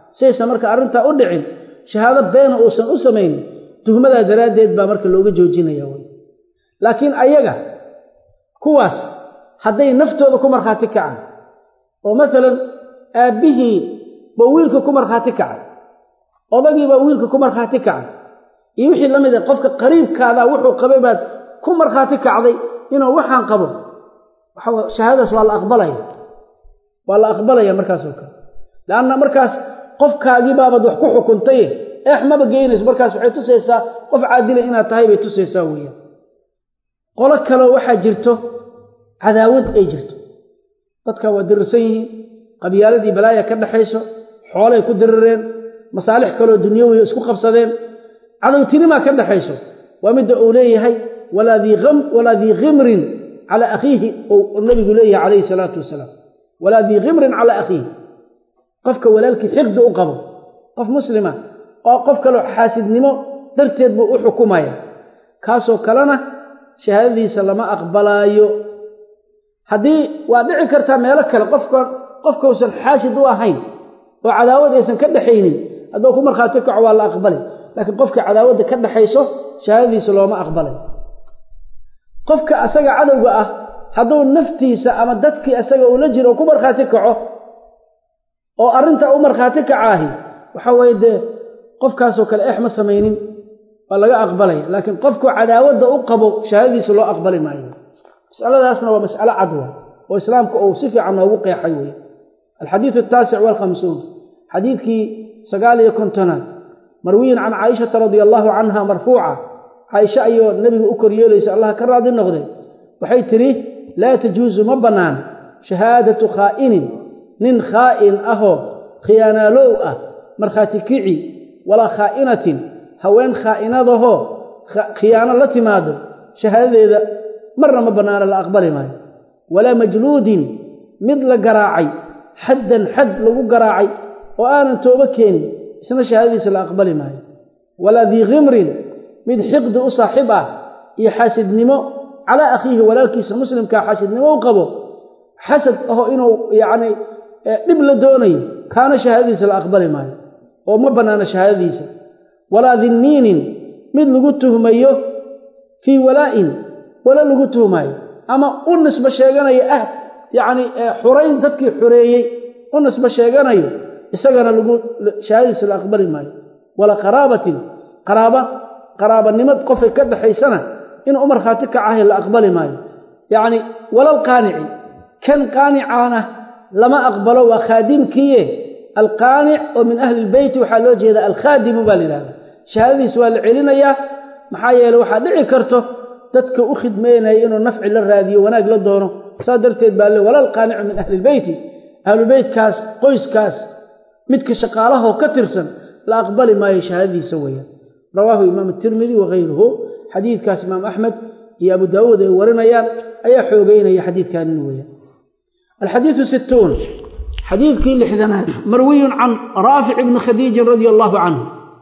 saysa marka arinta u dhicin shahaado been oo san u sameeyay tuhmada daraadeed ba marka looga joojinaya way laakiin ayaga kuwaas haday naftooda ku marxaati kacaan oo mesela aabihi ba wiilka ku marxaati kacay odagii ba wiilka ku marxaati kacay iyo wixii lamid ah qofka qariibkaada wuxuu qabay baad ku marxaati kacday inuu waxaan qabo waxa shahaadaas waa la aqbalaya waa la aqbalaya markaas oo kale laana markaas qofkaagi baabad wax ku xukuntay eh ma bageynayso markaas waxay tusaysaa qof caadil inaad tahay bay tusaysaa weeyaan qolo kale waxa jirto cadaawad ay jirto dadka waa dirsan yihiin qabyaaladii balaaya ka dhaxayso xoolay ku dirreen masaalix kale oo dunyawi isku qabsadeen cadawtinima ka dhaxayso waa mid uu leeyahay wala di gham wala di ghimrin ala akhihi oo nabigu leeyahay alayhi salatu wasalaam wala di ghimrin ala akhihi qofka walaalkii xiqd u qabo qof muslima oo qof kale xaasidnimo darteed buu u xukumaya kaasoo kalena shahaadadiisa lama aqbalaayo hadii waa dhici karta meel kale qofka qofka uusan xaasid u ahayn oo cadaawad aysan ka dhaxaynin hadoo ku marxaati kaco waa la aqbalay laakiin qofka cadaawada ka dhaxayso shahaadadiisa looma aqbalay qofka asaga cadawga ah haduu naftiisa ama dadkii asaga uu la jiro ku marxaati kaco oo arinta u marxaati kacaahi waxa weeyde qofkaas oo kale eh ma sameeynin waa laga aqbalay laakiin qofku cadaawada u qabo shahaadadiisa loo aqbalay maayo mas'aladaasna waa mas'ala cadwa oo islaamku uu si fiican ugu qeexay weey الحديث التاسع والخمسون حديث سقال يكونتنا مروي عن عائشة رضي الله عنها مرفوعة عائشة أيها النبي أكريه ليس الله كراد النغضي وحيثري لا تجوز مبنان شهادة خائن من خائن أهو خيانة لوءة مرخاتي كعي ولا خائنة هوين خائنة ذهو خيانة لتماده شهادة إذا مرة مبنان الأقبال ماي ولا مجلود مثل قراعي حدا حد لو قراعي وانا توبكيني اسمه شهادتي لا اقبل معي ولا ذي غمر من حقد صاحبه يحاسد نمو على اخيه ولا الكيس مسلم كحاسد نمو قبو حسد هو انه يعني دبل دوني كان شهادتي لا اقبل معي وما بنانا شهادتي ولا ذنين من لغته ميو في ولاء ولا لغته ماي اما النسبه شيغانيه اه يعني حرين dadkii xureeyay oo nisba sheeganayo isagana lagu shahaadis la aqbali maayo wala qaraabatin qaraaba qaraabanimad qof ka dhaxaysana in umar khaati ka ah la aqbali maayo yani wala alqaanici kan qaanicaana lama aqbalo wa khadimkiye alqaanic oo min ahli albayt waxa loo jeeda alkhadim balilaa shahaadis waa la celinaya maxaa yeelay waxa dhici karto dadka u khidmeynay inuu nafci la raadiyo wanaag la doono صادرتيد بالله ولا القانع من أهل البيت أهل البيت كاس قيس كاس متك شقاله وكترسن لا أقبل ما يشهدي سويا رواه إمام الترمذي وغيره حديث كاس إمام أحمد يا أبو داود ورنيان أي حوبين يا حديث كان نويا الحديث ستون حديث كل حدنات مروي عن رافع بن خديج رضي الله عنه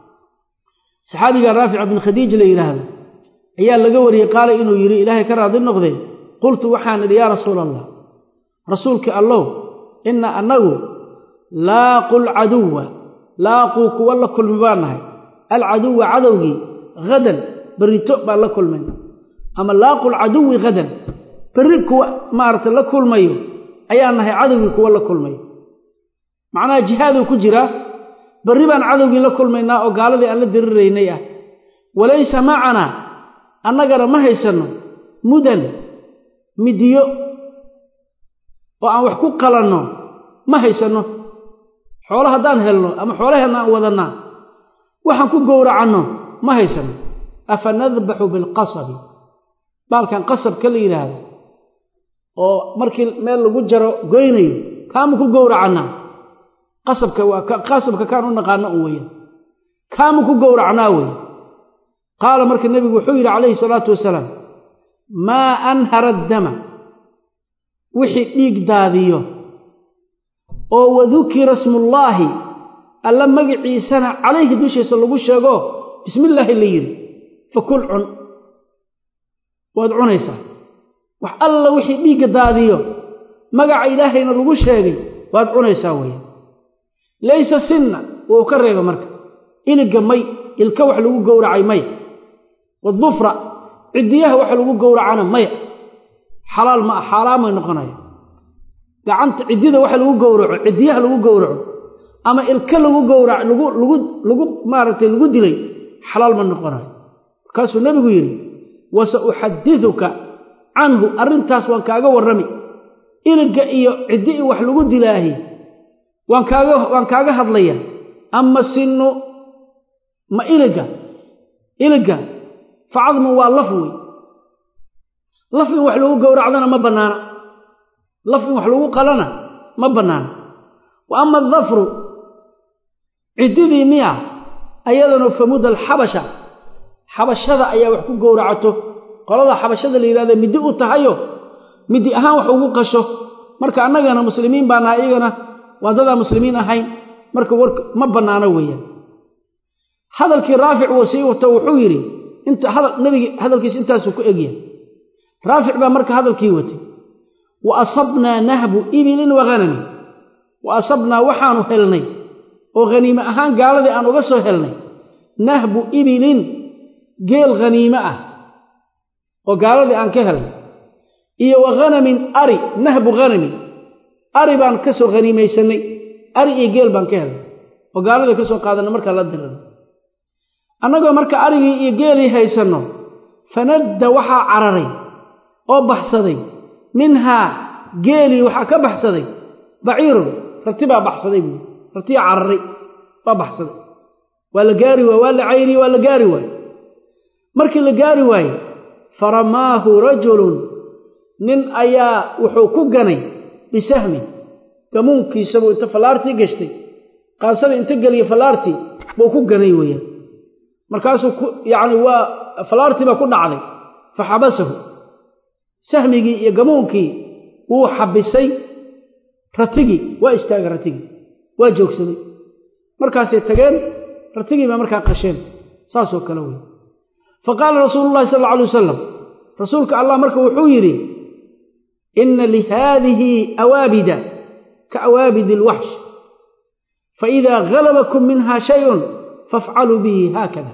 صحابي رافع بن خديج ليلاه أيال لقوري قال إنه يري إلهي كراد النقضين قلت وحان يا رسول الله رسولك الله إن أنه لاقوا العدو لاقوك ولا كل مبانه العدو عدوي غدا بريتوء بالله كل منه أما لاقوا العدو غدا بريك مارت لكل ميو أيانه عدوك ولا كل ميو معناه جهاد كجرة بريبان عدوي لكل منا وقال لي أن الدرينية وليس معنا أنقر ما هيسنه مدن midiyo oo aan wax ku qalanno ma haysano xoolo hadaan helno ama xoolaheena aan wadana waxaan ku gowracano ma haysano afanadbahu bil qasab balkan qasab kala yiraahdo oo markii meel lagu jaro goynayo kaam ku gowracana qasabka waa qasabka kaan u naqaano oo weeyaan kaam ku gowracnaa way qaal markii nabigu wuxuu yiri kaleey salaatu wasalaam ما أنهر الدم وحي ديق داديو أو وذكر اسم الله ألا مقعي سنة عليه دوشي سلقو الشيقو بسم الله اللي يري فكل عن وادعون يسا وح الله وحي ديق داديو مقع إلهينا لقو الشيقي وادعون يساوي ليس سنة وكريبه marka iliga may ilka wax lagu gowracay may wadufra cidiyaha wax lagu gowracana may xalaal ma xaraam ay noqonay gacanta cidida wax lagu gowraco cidiyaha lagu gowraco ama ilka lagu gowrac lagu lagu lagu maartay lagu dilay xalaal ma noqonay kaasoo nabigu yiri wasa uhaddithuka anhu arintaas waan kaaga warrami iliga iyo cidii wax lagu dilaahi waan kaaga waan kaaga hadlaya amma sinu ma iliga iliga facadmu waa lafwi lafin wax lagu gowracdana ma banaana lafin wax lagu qalana ma banaana wa amma dhafru cididii miya ayadana famud al-habasha habashada ayaa wax ku gowracato qolada habashada la yiraahdo midi u tahayo midi ahaan wax ugu qasho marka annagana muslimiin baan ayagana wadada muslimiin ahayn marka warka ma banaana weeyaan hadalkii raafic wasi wato wuxuu yiri inta hadal nabiga hadalkiisa intaas ku eegiyay raafic ba marka hadalkii watay wa asabna nahbu ibilin wa ghanam wa asabna waxaanu helnay oo ghaniima ahaan gaaladii aan uga soo helnay nahbu ibilin geel ghaniima ah oo gaaladii aan ka helnay iyo wa ghanamin ari nahbu ghanami ari baan ka soo ghaniimaysanay ari iyo geel baan ka helnay oo gaaladii ka soo qaadanay marka la diray anagoo marka arigii iyo geelii haysano fanadda waxa cararay oo baxsaday minha geelii waxa ka baxsaday baciir ratiba baxsaday ratiya cararay ba baxsaday wala gaari waa wala cayri wala gaari waa markii la gaari waay faramaahu rajulun nin ayaa wuxuu ku ganay bisahmi kamunkiisa buu inta falaartii gashtay qaasada inta galiye falaartii buu ku ganay weeyaan markaasuu yaani waa falaartii ba ku dhacday fahabasahu sahmigi iyo gamuunkii uu xabisay ratigi waa istaagay ratigi waa joogsaday markaas ay tageen ratigi ba markaa qasheen saasoo kala weey faqala rasuulullaahi sallallahu alayhi wasallam rasuulka allah markaa wuxuu yiri inna li hadhihi awabida ka awabid alwahsh fa idha ghalabakum minha shay'un faf'alu bihi hakada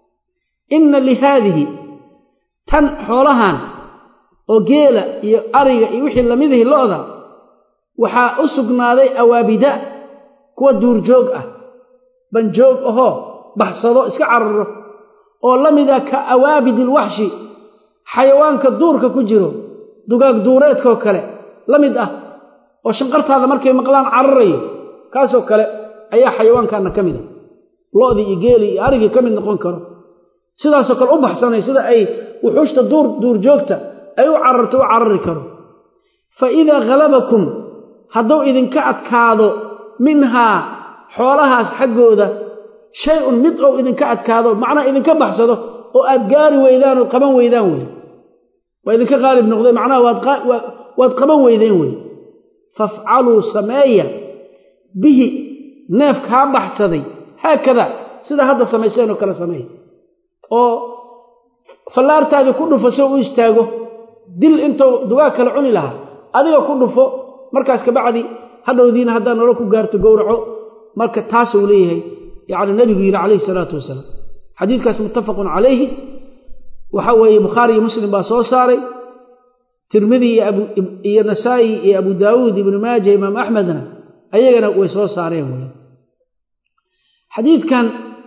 inna li hadhihi tan xoolahan oo geela iyo ariga iyo wixii lamidii looda waxa u sugnaaday awaabida kuwa duur joog ah ban joog aho baxsado iska cararo oo lamida ka awaabidil wahshi xayawaanka duurka ku jiro dugaag duureedka kale lamid ah oo shanqartaada markay maqlaan cararayo kaasoo kale ayaa xayawaankaana kamid ah loodi iyo geeli iyo arigi kamid noqon karo sidaas oo kale u baxsanay sida ay wuxuushta duur duur joogta ay u cararto u carari karo fa idha ghalabakum haduu idinka adkaado minha xoolahaas xagooda shay'un mid oo idinka adkaado macna idinka baxsado oo aad gaari weydaan oo qaban weydaan way waa idinka qaalib noqday macna waad waad qaban weydeen way faf'alu sameeya bihi neefka baxsaday hakada sida hadda sameeyeen oo kala sameey oo falaartaada ku dhufasoo u istaago dil inta dugaa kala cuni laha adiga ku dhufo markaas ka bacdi hadhowdiina haddaan nolol ku gaarto gowraco marka taas uu leeyahay yaani nabiga yiri alayhi salatu wasalam xadiidkaas muttafaqun alayhi waxa weeye bukhari iyo muslim baa soo saaray tirmidhi iyo abu iyo nasaa'i iyo abu daawud ibn maajah imam ahmadna ayagana way soo saareen way xadiidkan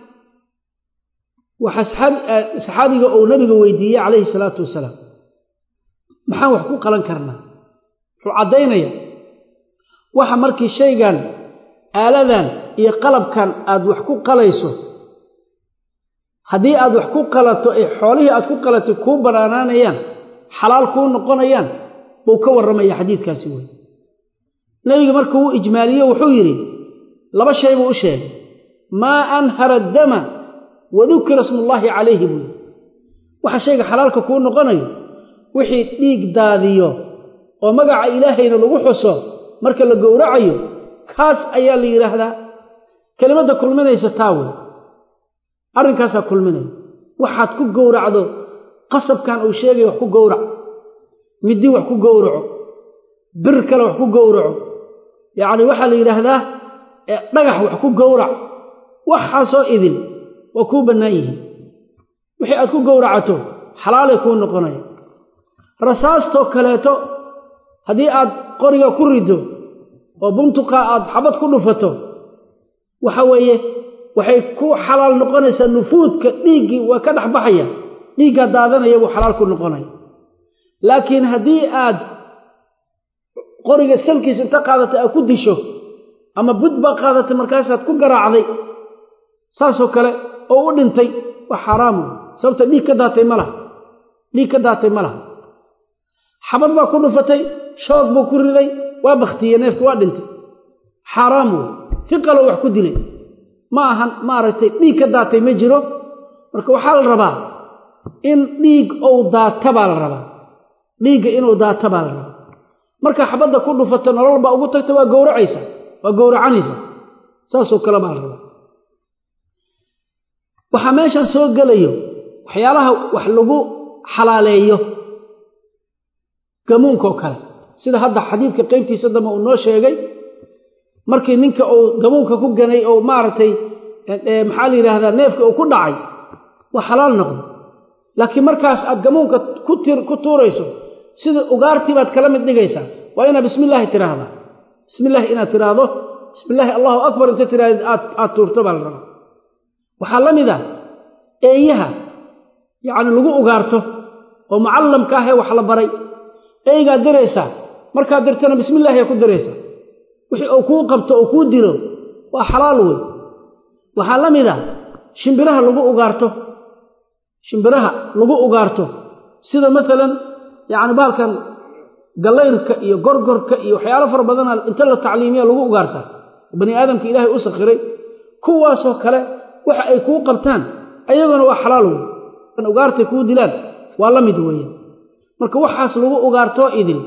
waxa saxaabiga oo nabiga weydiiyay alayhi salatu wasalam maxaan wax ku qalan karnaa wuxuu cadeynaya waxa markii shaygan aaladan iyo qalabkan aad wax ku qalayso hadii aad wax ku qalato ee xoolihi aad ku qalato ku banaanayaan xalaal ku noqonayaan buu ka waramay xadiidkaasi way nabiga markuu uu ijmaaliyo wuxuu yiri laba shay buu u sheegay ma anhara dama wa dhukra ismullahi alayhi buu waxa shayga xalaalka ku noqonayo wixii dhiig daadiyo oo magaca ilaahayna lagu xuso marka la gowracayo kaas ayaa la yiraahdaa kelimada kulminaysa taawo arrinkaas kulminay waxaad ku gowracdo qasabkan uu sheegay wax ku gowrac midi wax ku gowraco bir kale wax ku gowraco yaani waxa la yiraahdaa dhagax wax ku gowrac waxaasoo idin waa kuu bannaan yihiin wixii aad ku gowracato xalaalay kuu noqonaya rasaastoo kaleeto haddii aad qoriga ku rido oo buntuqa aad xabad ku dhufato waxa weeye waxay ku xalaal noqonaysaa nufuudka dhiiggii waa ka dhex baxaya dhiigga daadanaya buu xalaal ku noqonaya laakiin haddii aad qoriga salkiisa inta qaadatay aad ku disho ama budba qaadatay markaasaad ku garaacday saasoo kale oo u dhintay waa xaraam sababta dhiig ka daatay ma laha dhiig ka daatay ma laha xabad baa ku dhufatay shoog buu ku riday waa baktiyey neefku waa dhintay xaraam wey fiqalo wax ku dilay ma ahan maaragtay dhiig ka daatay ma jiro marka waxaa la rabaa in dhiig ou daata baa la rabaa dhiigga inuu daata baa la rabaa marka xabadda ku dhufato nolol baa ugu tagta waa gowracaysa waa gowracanaysa saasoo kale baa la rabaa waxaa meeshan soo gelayo waxyaalaha wax lagu xalaaleeyo gamuunka oo kale sida hadda xadiidka qaybtiisa dambe uu noo sheegay markii ninka uu gamuunka ku ganay oo maaragtay maxaa la yidhaahdaa neefka uu ku dhacay waa xalaal noqdo laakiin markaas aad gamuunka ku tir ku tuurayso sida ugaartii baad kala mid dhigaysaa waa inaad bismillaahi tiraahdaa bismillaahi inaad tiraahdo bismillaahi allahu akbar inta tiraahdo aad aad tuurto baa la rabaa waxaa la mid ah eeyaha yacni lagu ugaarto oo mucallamka ahee wax la baray eeygaad diraysaa markaad dirtana bismillaahi aad ku diraysaa wixii uu kuu qabto oo kuu dilo waa xalaal wey waxaa la mid ah shimbiraha lagu ugaarto shimbiraha lagu ugaarto sida maalan yacni baalkan gallayrka iyo gorgorka iyo waxyaalo fara badana inta la tacliimiya lagu ugaartaa bani aadamka ilaahay u sakhiray kuwaasoo kale waxa ay kuu qabtaan ayaguna waa xalaal wey ugaartay kuu dilaan waa la mid weeye marka waxaas lagu ugaartoo idin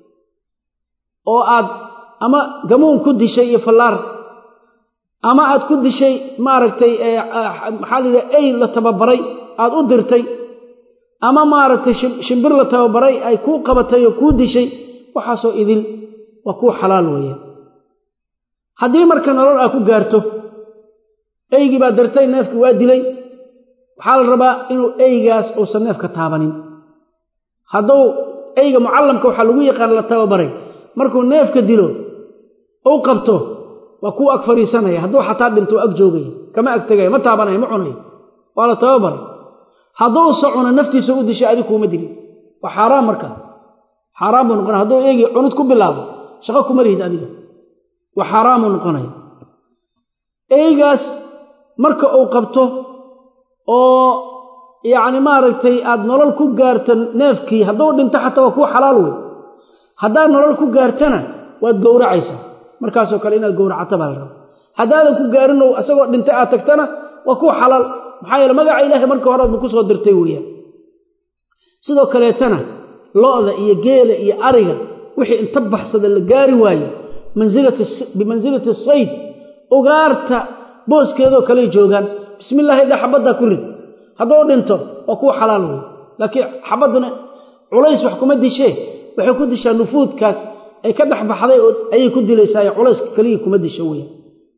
oo aad ama gamuun ku dishay iyo fallaar ama aad ku dishay maaragtay maxaa la yidhaha ey la tababaray aad u dirtay ama maaragtay shimbir la tababaray ay kuu qabatay oo kuu dishay waxaasoo idin waa kuu xalaal weeye haddii marka nolol aad ku gaarto eygii baad dirtay neefkii waa dilay waxaa la rabaa inuu eygaas uusan neefka taabanin hadduu eyga mucallamka waxaa lagu yaqaan la tababaray markuu neefka dilo ou qabto waa kuu ag fadhiisanaya hadduu xataa dhinto ag joogaya kama ag tegaya ma taabanaya ma cunayo waa la tababaray hadduu socono naftiisa u dishay adi kuuma dilin waa xaaraam markaa xaaraam buu noqonaya hadduu eegii cunud ku bilaabo shaqo kuma lihid adiga waa xaaraam buu noqonaya eygaas marka uu qabto oo yacni maaragtay aad nolol ku gaarto neefkii hadduu dhinto xataa waa kuu xalaal wey haddaad nolol ku gaartana waad gowracaysaa markaasoo kale inaad gowracato baa la raba haddaadan ku gaarin oo isagoo dhintay aad tagtana waa kuu xalaal maxaa yeele magaca ilaahay marka hore aad ku soo dirtay weeyaan sidoo kaleetana lo'da iyo geela iyo ariga wixii inta baxsada la gaari waayo mansilati bimansilati sayd ugaarta booskeedoo kale joogaan bismillaahi dha xabadda ku rid hadduu dhinto waa kuu xalaal wey laakiin xabadduna culays wax kuma dishee waxay ku dishaa nufuudkaas ay ka dhex baxday oo ayay ku dilaysaa ee culayska kaliya kuma disho weeyaan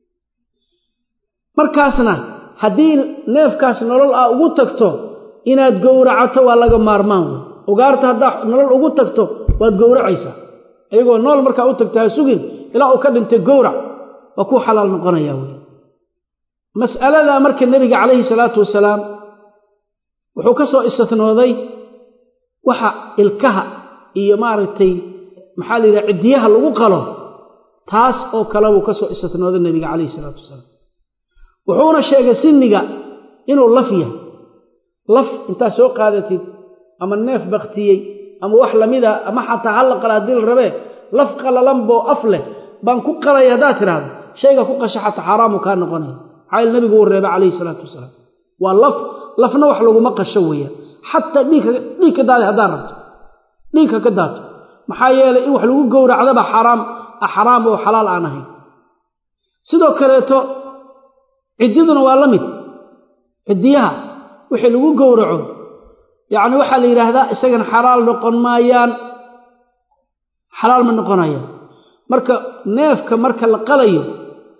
markaasna haddii neefkaas nolol aa ugu tagto inaad gowracato waa laga maarmaan wey ugaarta haddaa nolol ugu tagto waad gowracaysaa iyagoo nool markaa u tagto ha sugin ilaa uu ka dhintay gowrac waa kuu xalaal noqonayaa wey mas'aladaa marka nebiga calayhi salaatu wasalaam wuxuu ka soo istinooday waxa ilkaha iyo maaragtay maxaa la yidhaha ciddiyaha lagu qalo taas oo kale buu ka soo istinooday nebiga calayhi salaatu wasalaam wuxuuna sheegay sinniga inuu laf yahay laf intaad soo qaadatid ama neef baktiyey ama wax lamida ama xataa hal la qala haddii la rabee laf qalalan boo af leh baan ku qalaya haddaad tidhaahdo shayga ku qasha xataa xaaraamu kaa noqonaya maxaa yeele nebigu uu reebay calayhi salaatu wasalaam waa laf lafna wax laguma qasho weeyaan xataa dhiigka dhiig ka daadi haddaad rabto dhiigka ka daato maxaa yeelay in wax lagu gowracdaba xaraam xaraam oo xalaal aan ahayn sidoo kaleeto ciddiduna waa la mid ciddiyaha wixii lagu gowraco yacni waxaa la yidhaahdaa isagana xalaal noqon maayaan xalaal ma noqonayaan marka neefka marka la qalayo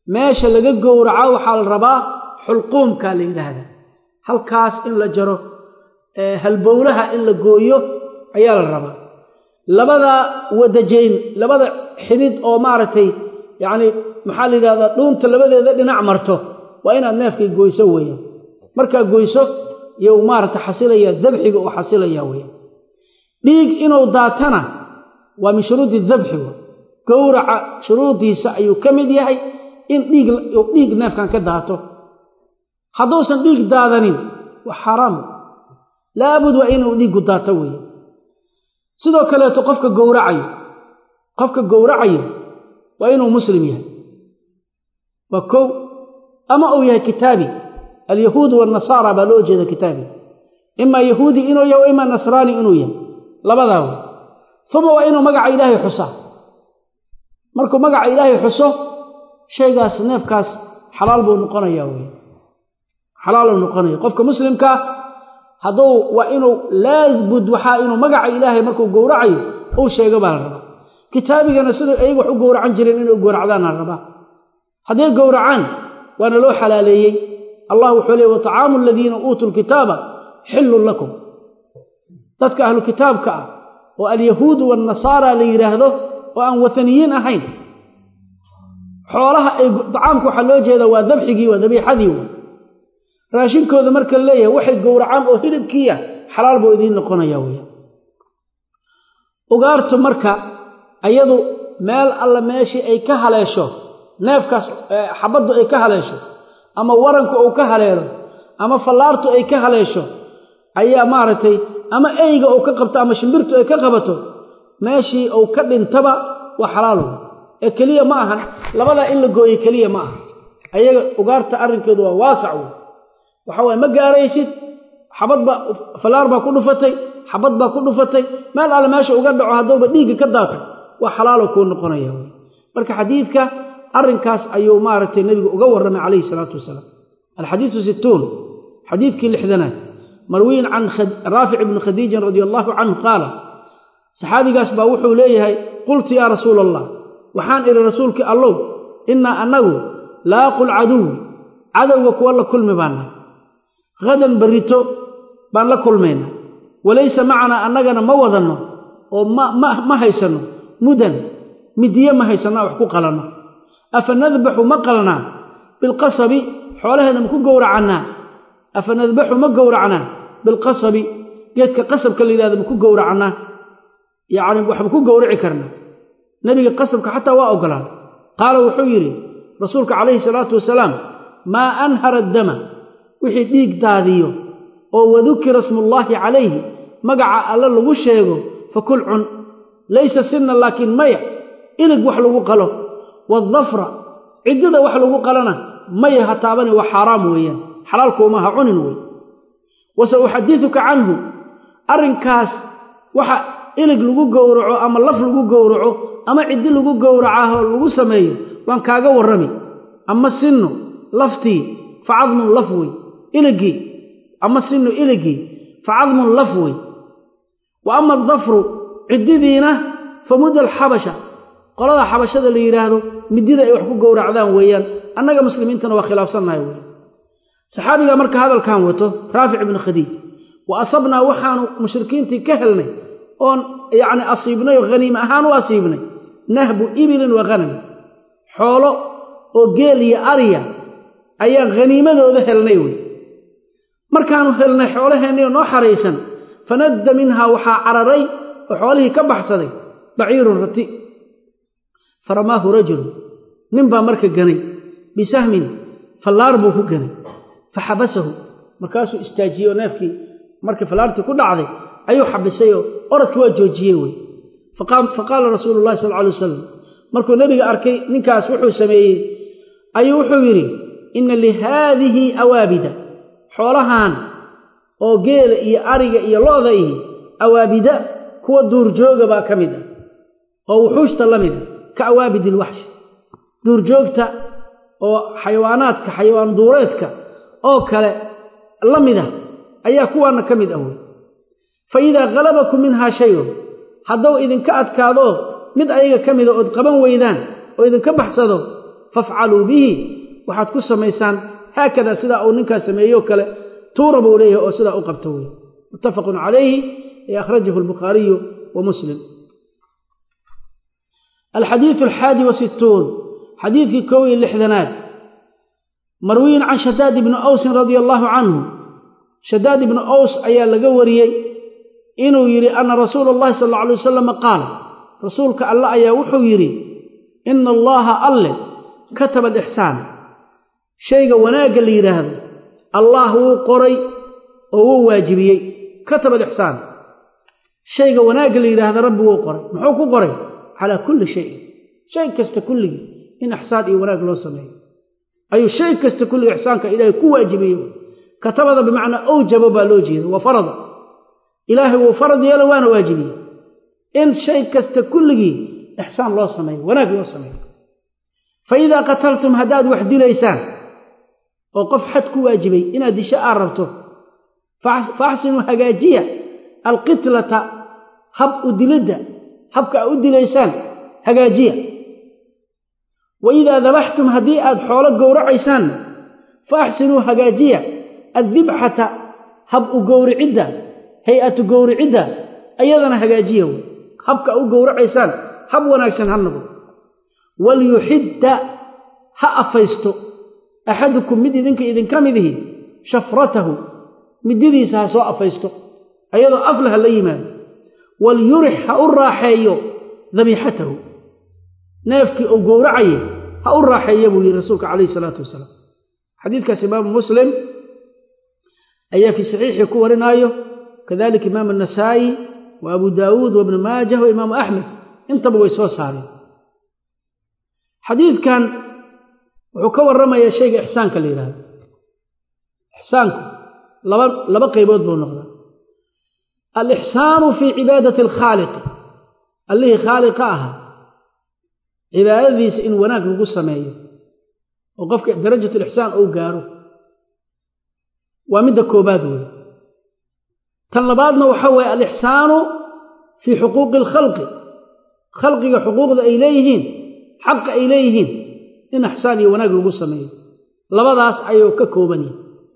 meesha laga gowraco waxaa la rabaa xulquumka la yiraahdo halkaas in la jaro ee halbowlaha in la gooyo ayaa la rabaa labada wadajeyn labada xidid oo maartay yaani maxaa la yiraahdaa dhuunta labadeeda dhinac marto waa inaad neefkii gooyso weeyaan marka gooyso iyo maartay xasilaya dabxiga oo xasilaya weeyaan dhiig inuu daatana waa min shuruudi dabxi gowraca shuruudiisa ayuu kamid yahay in dhiig dhiig neefkan ka daato haddoosan dhiig daadanin waa xaraam laabud waa inuu dhiig daato weeyaan sidoo kale to qofka gowracayo qofka gowracayo waa inuu muslim yahay waa kow ama uu yahay kitaabi اليهود والنصارى بالو jeeda kitaabi imma yahudi inuu yahay imma nasrani inuu yahay labadaba thumma waa inuu magaca ilaahay xusaa markuu magaca ilaahay xuso shaygaas neefkaas xalaal buu noqonayaa weey xalaal uu noqonayaa qofka muslimka haduu waa inuu laazbud waxa inuu magaca ilaahay markuu gowracayo uu sheego baa raba kitaabigana sidoo ay wax u gowracan jireen inuu gowracdaan raba hadii gowracaan waana loo xalaaleeyay الله وحوله وطعام الذين أوتوا الكتاب حل لكم تذكر أهل الكتاب كأ واليهود والنصارى ليرهده وأن وثنيين أحين حولها طعامك حلو جيدا وذبحكي وذبيحذي راشنكو ذا مركا ليه وحي قورعام وهلب كيا حلال بوئذين لقونا يويا وقارت مركا أيضو مال الله ماشي أي كهلاشو نافكاس حبضو أي كهلاشو ama waranku uu ka haleelo ama fallaartu ay ka haleesho ayaa maaratay ama eyga uu ka qabto ama shimbirtu ay ka qabato meeshii uu ka dhintaba waa xalaal ee kaliya ma aha labada in la gooyo kaliya ma aha ayaga ugaarta arinkeedu waa waasac waxa way ma gaaraysid xabad ba fallaar ba ku dhufatay xabad ba ku dhufatay meel ala meesha uga dhaco hadaba dhiig ka daato waa xalaal ku noqonaya marka xadiidka arrinkaas ayuu maartay nabiga uga waramay kaleey salaatu wasalaam الحديث ستون حديث كل حدنا مروي عن خد... رافع بن خديج رضي الله عنه قال صحابي قاس باوحو ليه قلت يا رسول الله وحان إلى رسولك الله إنا أنه لا قل عدو عدوك والله كل مبانا غدا بريتو بان لكل مينا وليس معنا أننا موضنا وما ما ما هيسنو مدن مدية ما هيسنا وحقوق لنا أفنذبح مقلنا بالقصب حولها نمكو قورعنا أفنذبح مقورعنا بالقصب قيدك قصب كاللي هذا مكو قورعنا يعني وحمكو قورعي كرنا نبي قصبك حتى واقلا قال وحيري رسولك عليه الصلاة والسلام ما أنهر الدم وحي ديك داديو وذكر اسم الله عليه مقع الله لغشيه فكل عن ليس سنا لكن ميع إلق وحلو قلو والظفر عدده وحلو قلنا ميع هتابني وحرام ويا حلالكو ما عنن وي وسأحدثك عنه أرنكاس وحا إلق لغو قورعو أما اللف لغو قورعو أما عدي لغو قورعاه لغو سميه وان كاغا ورمي أما السنو لفتي فعظم اللفوي إلقي أما السنو إلقي فعظم اللفوي وأما الظفر عددينه فمد الحبشة قال هذا حبشة اللي يراهدو مدينة يحكو قورع ذان ويان أنك مسلمين تنوى خلاف صنع ويان صحابي مركا هذا الكام وتو رافع بن خديج وأصبنا وحان مشركين تكهلنا أون يعني أصيبنا وغنيمة أهان وأصيبنا نهب إبل وغنم حوله وقالي أريا أي غنيمة ذو هلنيوي مركانوا هلنا حولها نيو حريسا فند منها وحا عرري وحوله كبح صدي بعير رتي فرماه رجل ننبا مركا قني بسهم فاللاربه قني فحبسه مركاسو استاجيو نافكي مركا فلارتي كل عضي أيو حبسيه أردك واجوجيوي فقام فقال رسول الله صلى الله عليه وسلم مركو نبي أركي نكاس وحو سميه أيو حويري إن لهذه أوابد حولهان أو قيل إيا أرق إيا لوضيه أوابد كوا دور جوغة با كمدا أو وحوش تلمدا كأوابد الوحش دور جوغتا أو حيوانات كحيوان دوريتك أو كلا لمدا أيا كوانا كمدا أول فإذا غلبكم منها شيء حدو إذن كأتكادو مد أيها كمدا أدقبان ويدان وإذن كبحصدو faf'aluu bihi waxaad ku samaysaan haakada sida uu ninka sameeyo kale tuurabu leeyahay oo sida uu qabto way muttafaqun alayhi akhrajahu al-bukhari wa muslim الحديث الحادي وستون حديث كوي اللحذنات مروي عن شداد بن أوس رضي الله عنه شداد بن أوس أيا لقوري إنه يري أن رسول الله صلى الله عليه وسلم قال رسولك الله أيا وحو يري إن الله الله كتب الإحسان شيء وناق اللي يرهب الله هو قري وهو واجبي كتب الإحسان شيء وناق اللي يرهب ربه هو قري محوك قري على كل شيء شيء كست كله إن إحسان وناق لو سمي أي شيء كست كل إحسانك إلهي كو واجبي كتب هذا بمعنى أوجب بالوجه وفرض إلهي وفرض يلوان واجبي إن شيء كست كله إحسان الله سمي وناق لو سمي فإذا قتلتم هداد وحدي ليسان وقف حدك واجبي إن هذه شيء عربته فأحسنوا هجاجية القتلة هب أدلدة هبك أدي ليسان هجاجية وإذا ذبحتم هديئة حولك جور عيسان فأحسنوا هجاجية الذبحة هب جور عدة هيئة جور عدة أيضا هجاجية هبك جور عيسان هب وناكسن هنبو وليحد هأفيستو أحدكم مد إذنك إذن كمده شفرته مد ذي ساسو أفيستو أيضا أفلها الليمان وليرح هأراحيه ذبيحته نافك أو قورعيه هأراحيه بي رسولك عليه الصلاة والسلام حديث كإمام مسلم أي في صحيح كورنايه كذلك إمام النسائي وأبو داود وابن ماجه وإمام أحمد انتبهوا يسوس عليه حديث كان وحكور رمى يا شيخ إحسانك لله إحسانك لبقى يبود بالنقضة الإحسان في عبادة الخالق اللي خالقها عبادة إن وناك نقص مايه وقفك درجة الإحسان أو قارو ومدى كوبادوه طلباتنا وحوى الإحسان في حقوق الخلق خلق حقوق إليهن حق إليهن إن إحساني وناك نقص مايه لبضاس أيو ككوباني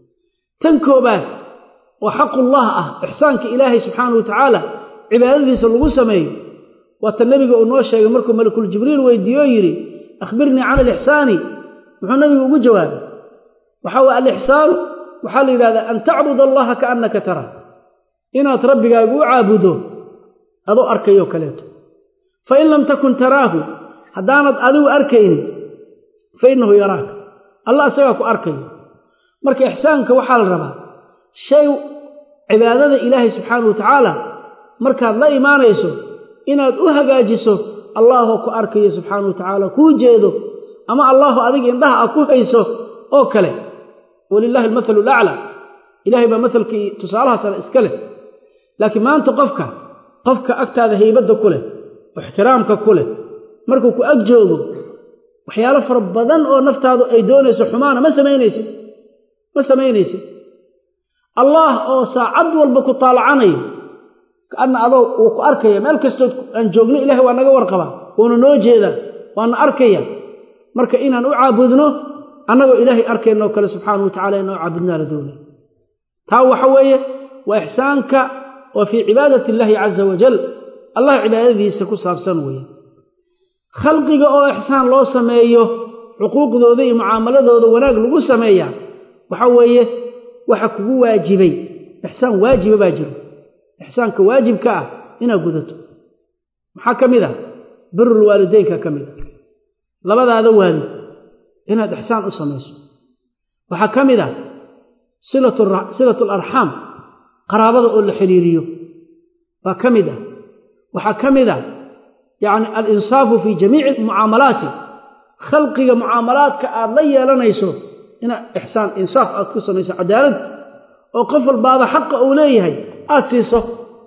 تنكوبات وحق الله إحسانك إلهي سبحانه وتعالى عبادتي سلوه سميه والنبي قال شيء مركم ملك الجبريل ويديويري أخبرني عن الإحسان وحو النبي قال جواب وحوى الإحسان وحال إذا أن تعبد الله كأنك ترى إن أتربك أقول عابده أضو أركي وكليته فإن لم تكن تراه حدانت أدو أركيني فإنه يراك الله سيقف أركي مرك إحسانك وحال ربا شيء عبادة إلهي سبحانه وتعالى مركز لا إيمان يسو إناد أهجاجسو الله كو أركي سبحانه وتعالى كو جيدو أما الله أذيك إنها أكو هيسو أو كله ولله المثل الأعلى إلهي بمثلك تسألها سنة إسكاله لكن ما أنت قفك قفك أكتاد هيبدو كله واحترامك كله مركو كو أجوده وحيالا فربضان أو نفتادو أي دونيسو حمانا ما سمينيسي ما سمينيسي الله أو ساعد والبكو طالعاني كأن أضو وكو أركيا مالك استود أن جوغني إلهي وأنا قور قبا وأنا نوجيدا وأنا أركيا مركا إنا نعابدنه أنا إلهي أركيا أنه كلا سبحانه وتعالى أنه عابدنا لدونه تاو حوية وإحسانك وفي عبادة الله عز وجل الله عبادته سكو سابسانوية خلقك أو إحسان الله سميه حقوق ذو ذي معاملة ذو ذو وناق لغو سميه وحوية وحكو واجبي إحسان واجب باجر إحسانك واجب كأه إنا قدته محاكم ذا بر الوالدين كم ذا لماذا هذا والد إنا إحسان أصميس وحاكم ذا صلة, الر... صلة الأرحام قرابة الحريرية وكم ذا وحاكم ذا يعني الإنصاف في جميع المعاملات خلق معاملات كأرضية لنا يسو إنا إحسان إنصاف أكسر نيسا عدالة وقفل بعض حق أوليه أتسيسه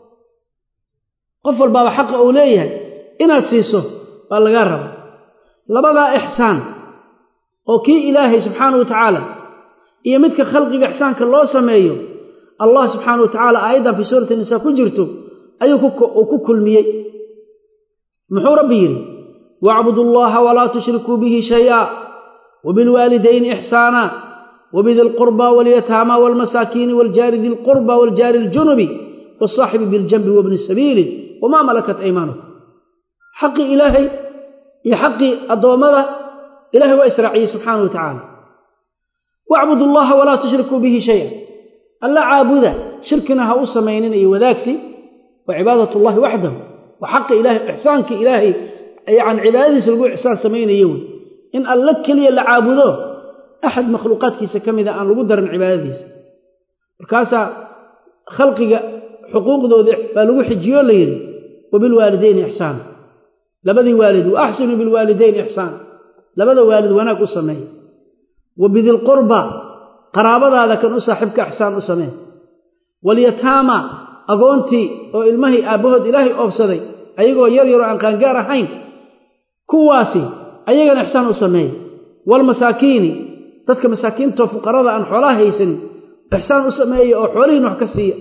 قفل بعض حق أوليه إن أتسيسه قال لقرب لبدا إحسان وكي إلهي سبحانه وتعالى إيمتك خلق إحسانك الله سميه الله سبحانه وتعالى أيضا في سورة النساء كجرته أيكو كل مية محو ربي واعبدوا الله ولا تشركوا به شيئا وبالوالدين إحسانا وبذي القربى واليتامى والمساكين والجار ذي القربى والجار الجنب والصاحب بالجنب وابن السبيل وما ملكت أيمانكم حق إلهي يحق الضوامضة إلهي وإسرائيل سبحانه وتعالى واعبدوا الله ولا تشركوا به شيئا ألا عابدا شركنا هؤسمينين وذاكتي وعبادة الله وحده وحق إلهي إحسانك إلهي يعني عبادة سلقوا إحسان سمين يوم إن ألك لي اللي عابدوه أحد مخلوقاتك سكم إذا أن لقدر عبادة الكاسة خلقك حقوق ذو ذح فلقوا حجيون ليري وبالوالدين إحسان لبذي والد وأحسنوا بالوالدين إحسان لبذي والد وناك أسمين وبذي القربى قرابة هذا كان أصاحبك إحسان أسمين واليتامى أقونتي وإلمهي أبهد إلهي أفسدي أيقوا يريروا عن قنقار حين كواسي أيقوا إحسان أسمين والمساكين تذكر مساكين توفقرض عن حولاه يسن إحسان أسمين أو حوليه نحكسية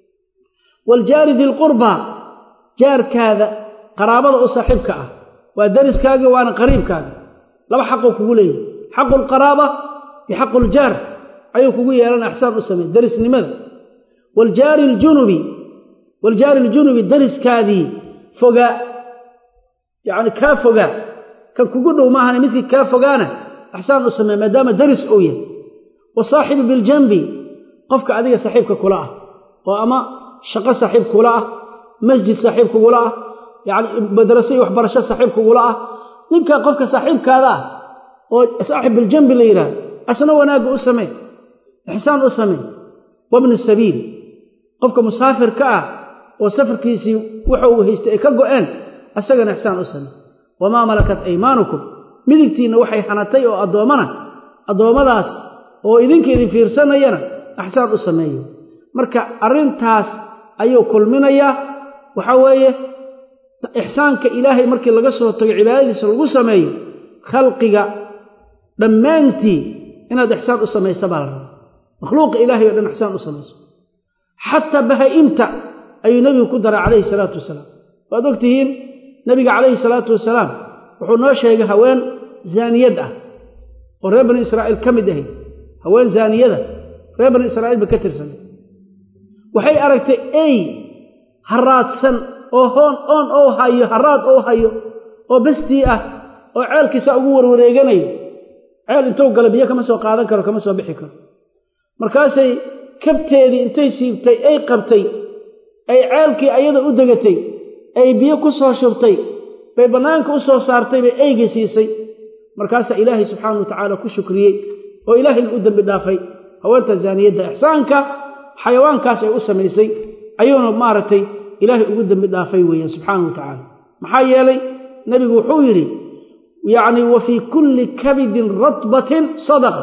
والجار ذي القربى جار كذا قرابة أصاحبك ودرس كاغا وأنا قريب كاغا لما حقه كقولي حق القرابة يحق الجار أيوه كقولي لنا إحسان أسمين درس لماذا والجار الجنوبي والجار الجنوبي درس كاذي فوقا يعني كافوقا كان كقوله ما هنا مثل كافوقانا إحسان أسمين ما دام درس أويه وصاحب بالجنب قفك عادية صاحبك كلاه وأما شقة صاحب كلاه مسجد صاحب كلاه يعني مدرسة وحبرشة صاحب كلاه نك قفك صاحب كذا وصاحب بالجنب ليرا أسنا وناق أسمين إحسان أسمين وابن السبيل قفك مسافر كأ وسفر كيسي وحوه يستيقظوا أن أسجن إحسان أسمين وما ملكت أيمانكم مدكتين وحي حنتي وأدومنا أدومداس وإذنك إذن فيرسان ينا إحسان أسمين مركا أرنتاس أيو كل منيا وحويه إحسانك إلهي مركي لقصه وطيع سلقو سمي خلقك دمانتي إن هذا إحسان أسمي سبال مخلوق إلهي ودن إحسان أسمي حتى بها إمتى أي نبي قدر عليه الصلاة والسلام وأدوكتهين نبي عليه الصلاة والسلام وحنا شيء هوان زانية ورب إسرائيل كمده هوان زانية رب إسرائيل بكتر سنة وحي أركت أي هرات سن أو هون أون أو هايو هرات أو هايو أو بستيئة أو عيال كيسا أقور وريقاني عيال انتو قلبية كما سوى قادن كرو كما سوى بحي كرو مركاسي كبتيدي انتي سيبتي أي قبتي أي عيالكي أيضا أدقتي أي بيكو سوى شبتي بي بنانك أسوى صارتي بي أي قسيسي مركاسا إلهي سبحانه وتعالى كو شكريي وإلهي الأدن بدافي هو أنت الزانية إحسانك حيوان كاسي أسميسي أيونا مارتي إلهي أقدم بالدافي ويا سبحانه وتعالى محايا لي نبي وحويري يعني وفي كل كبد رطبة صدقة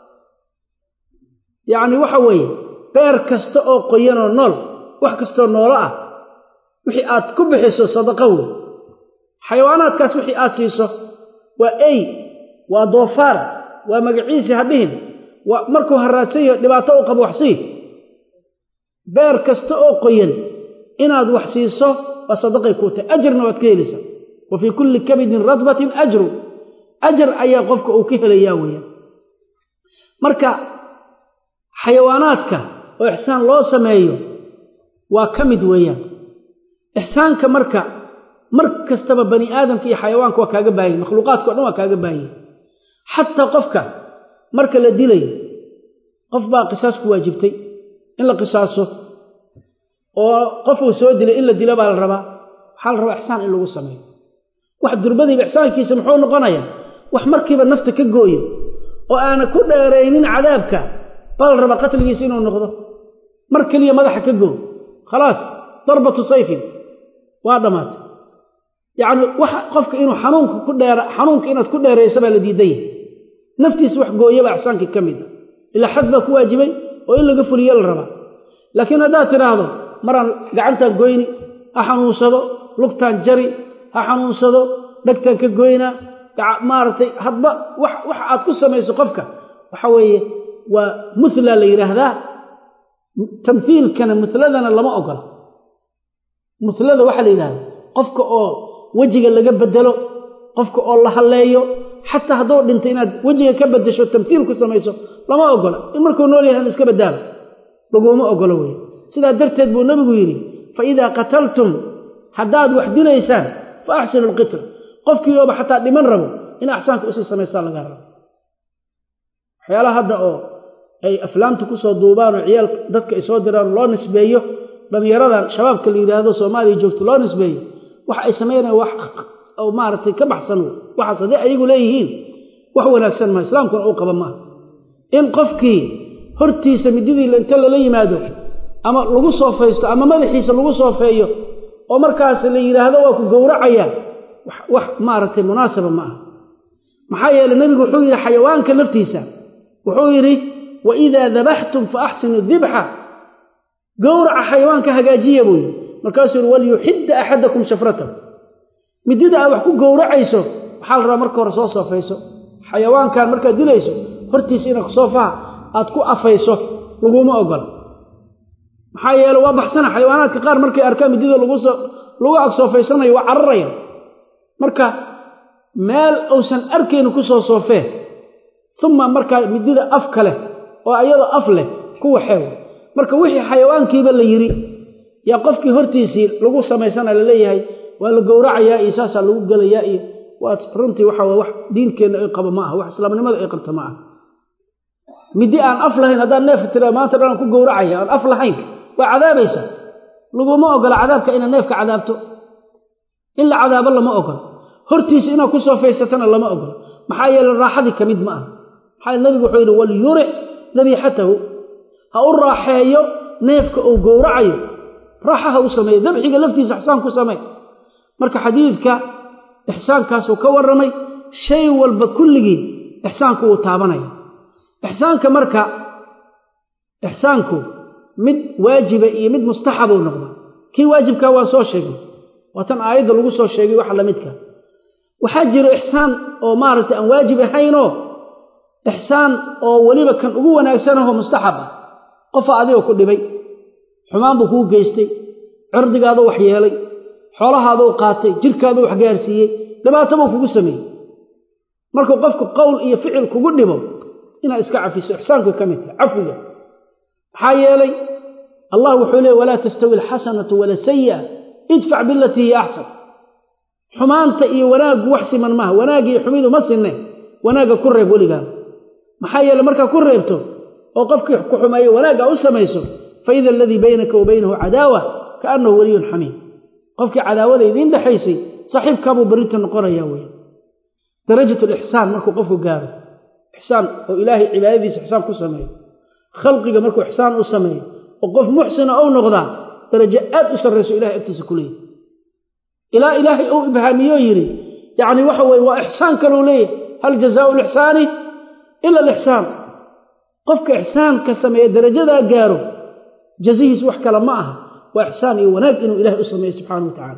يعني وحوي بير كستو قيانو نول وح كستو نولا وحي آت كبحيسو صدقه حيوانات كاس وحي آت سيسو وأي وضوفار ومقعيسي هدين ومركو هراتسيه لباتو قبوحسيه بير كستو قيان inaad wax siiso waa sadaqay ku tahay ajrna waad ka helaysaa wa fi kulli kabidin radbatin ajru ajr ayaa qofka uu ka helayaa weeyaan marka xayawaanaadka oo ihsaan loo sameeyo waa kamid weeyaan ihsaanka marka mar kastaba bani aadamka iyo xayawaanka waa kaaga baahan makhluuqaadka oo dhan waa kaaga baahan hatta qofka marka la dilay qof baa qisaas ku waajibtay in la qisaaso oo qofku soo dilay in la dilo baa la rabaa hal raba ihsaan in lagu sameeyo wax durbadii ihsaankiisa muxuu noqonayaa wax markiiba nafta ka gooyo oo aan ku dheereynin cadaabka bal raba qatligiisa inuu noqdo mar kaliya madaxa ka goo خلاص ضربة سيف waa dhamaatay yaani wax qofka inuu xanuunka ku dheer xanuunka inaad ku dheereyso baa la diiday naftiisa wax gooyaba ihsaanka kamid ila hadba ku waajibay oo in laga fuliyo la raba laakiin hadaa tiraahdo maran gacanta gooyni ha xanuunsado lugtaan jari ha xanuunsado dhagtaan ka gooyna maartay hadba wax wax aad ku sameeyso qofka waxa weeye waa musla la yiraahdaa tamthiil kana musladana lama ogola muslada waxa la yiraahdaa qofka oo wajiga laga bedelo qofka oo la haleeyo حتى هدو دنتيناد وجهك كبدشو تمثيل كسميسو لما أقول إن مركو نولي هن اسك بدال لقوا ما أقولوا سيدا درتد بو النبي يري فإذا قتلتم حداد وحدنا يسان فأحسنوا القتل قفك يوم حتى لمن ربو إن أحسانك أسي سميسان لغارب حيالا هذا أو أي أفلام تكسو دوبان وعيال دادك إسودران الله نسبيه لم يرى شباب كل هذا سومالي جوجت الله نسبيه وح أي سمينا وح أو مارتي كبحسنوا وحصل ذي أيقول أيهين وحو ناكسن ما إسلام كون أوقب ما إن قفكي هرتي سمديدي لانتلا لي مادو أما لغو صوفيستو أما مدحيس لغو صوفيو ومركاس اللي يرهدو وكو قورعيا وح, وح مارتي مناسبة معه محايا للنبي وحويري حيوان كنفتيسا وحويري وإذا ذبحتم فأحسنوا الذبحة قورع حيوان كهجاجية بوي مركاس وليحد أحدكم شفرته مديدة وحكو قورعيسو حال را مركو رسول صوفيسو حيوان كان مركا ديليسو هرتيس إنك صوفها أتكو أفيسو لغو ما أقل محايا لو بحسنا حيوانات كقار مركا أركام مديدة لغو أكصوفيسنا يوعررين مركا مال أوسن أركين كسو صوفيه ثم مركا مديدة أفكله وأيضا أفله كو حيو مركا وحي حيوان كيبا ليري يا قفكي هرتيسي لغو سميسانا لليهي ولا قورع يا إساسا لغو قال يا إيه وأترنتي وحا وح دين كان قبا معه وح سلام لماذا يقبت معه مدي أن أفلهين هذا النافذ ترى ما ترى أن كو قورع يا أن أفلهين وعذاب إيسا لغو ما أقل عذابك إن النافك عذابته إلا عذاب الله ما أقل هرتيسي إنا كسو فيستنا الله ما أقل محايا للراحة كميد معه محايا النبي قحوير وليرع ذبيحته هأقول راحايو نافك أو قورعيو راحها وسمي ذبحك لفتيس إحسانك وسمي marka xadiidka ihsaankaas uu ka waramay shay walba kulligi ihsaanku uu taabanay ihsaanka marka ihsaanku mid waajiba iyo mid mustahab uu noqdo kii waajibka waa soo sheegay watan aayada lagu soo sheegay waxa la midka waxa jiro ihsaan oo maartay aan waajib ahayno ihsaan oo waliba kan ugu wanaagsan oo mustahab qof adiga ku dhibay xumaan buu ku geystay cirdigaada wax yeelay xoolahaadu qaatay jirkaadu wax gaarsiiyay dhibaato buu kugu sameeyay marka qofku qowl iyo ficil kugu dhibo ina iska cafiso ihsaanku kamid cafiga waxa yeelay Allah wuxuu leeyahay wala tastawi alhasanatu wala sayyi'a idfa' billati hiya ahsan xumaanta iyo wanaagu wax siman ma wanaagi iyo xumidu ma sinne wanaaga ku reeb waliga waxa yeelay marka ku reebto oo qofkii ku xumeeyo wanaaga u sameeyso fa idha alladhi baynaka wa baynahu adawa kaannahu waliyyun hamim qofkii cadaawada idin dhaxaysay saaxiibkaabu barinta noqonaya way darajatu ihsaan markuu qofku gaaro ihsaan oo ilaahi cibaadadiisa ihsaan ku sameeyo khalqiga markuu ihsaan u sameeyo oo qof muhsin oo noqda darajo aad u sareyso ilaahi agtiisa kulay ila ilaahi oo ibhaamiyo yiri yaani waxa way waa ihsaan kale oo leeyahay hal jazaa'u al-ihsani illa al-ihsan qofka ihsaan ka sameeyo darajada gaaro jazihiis wax kala ma aha وإحسان وناك إنه إله أسميه سبحانه وتعالى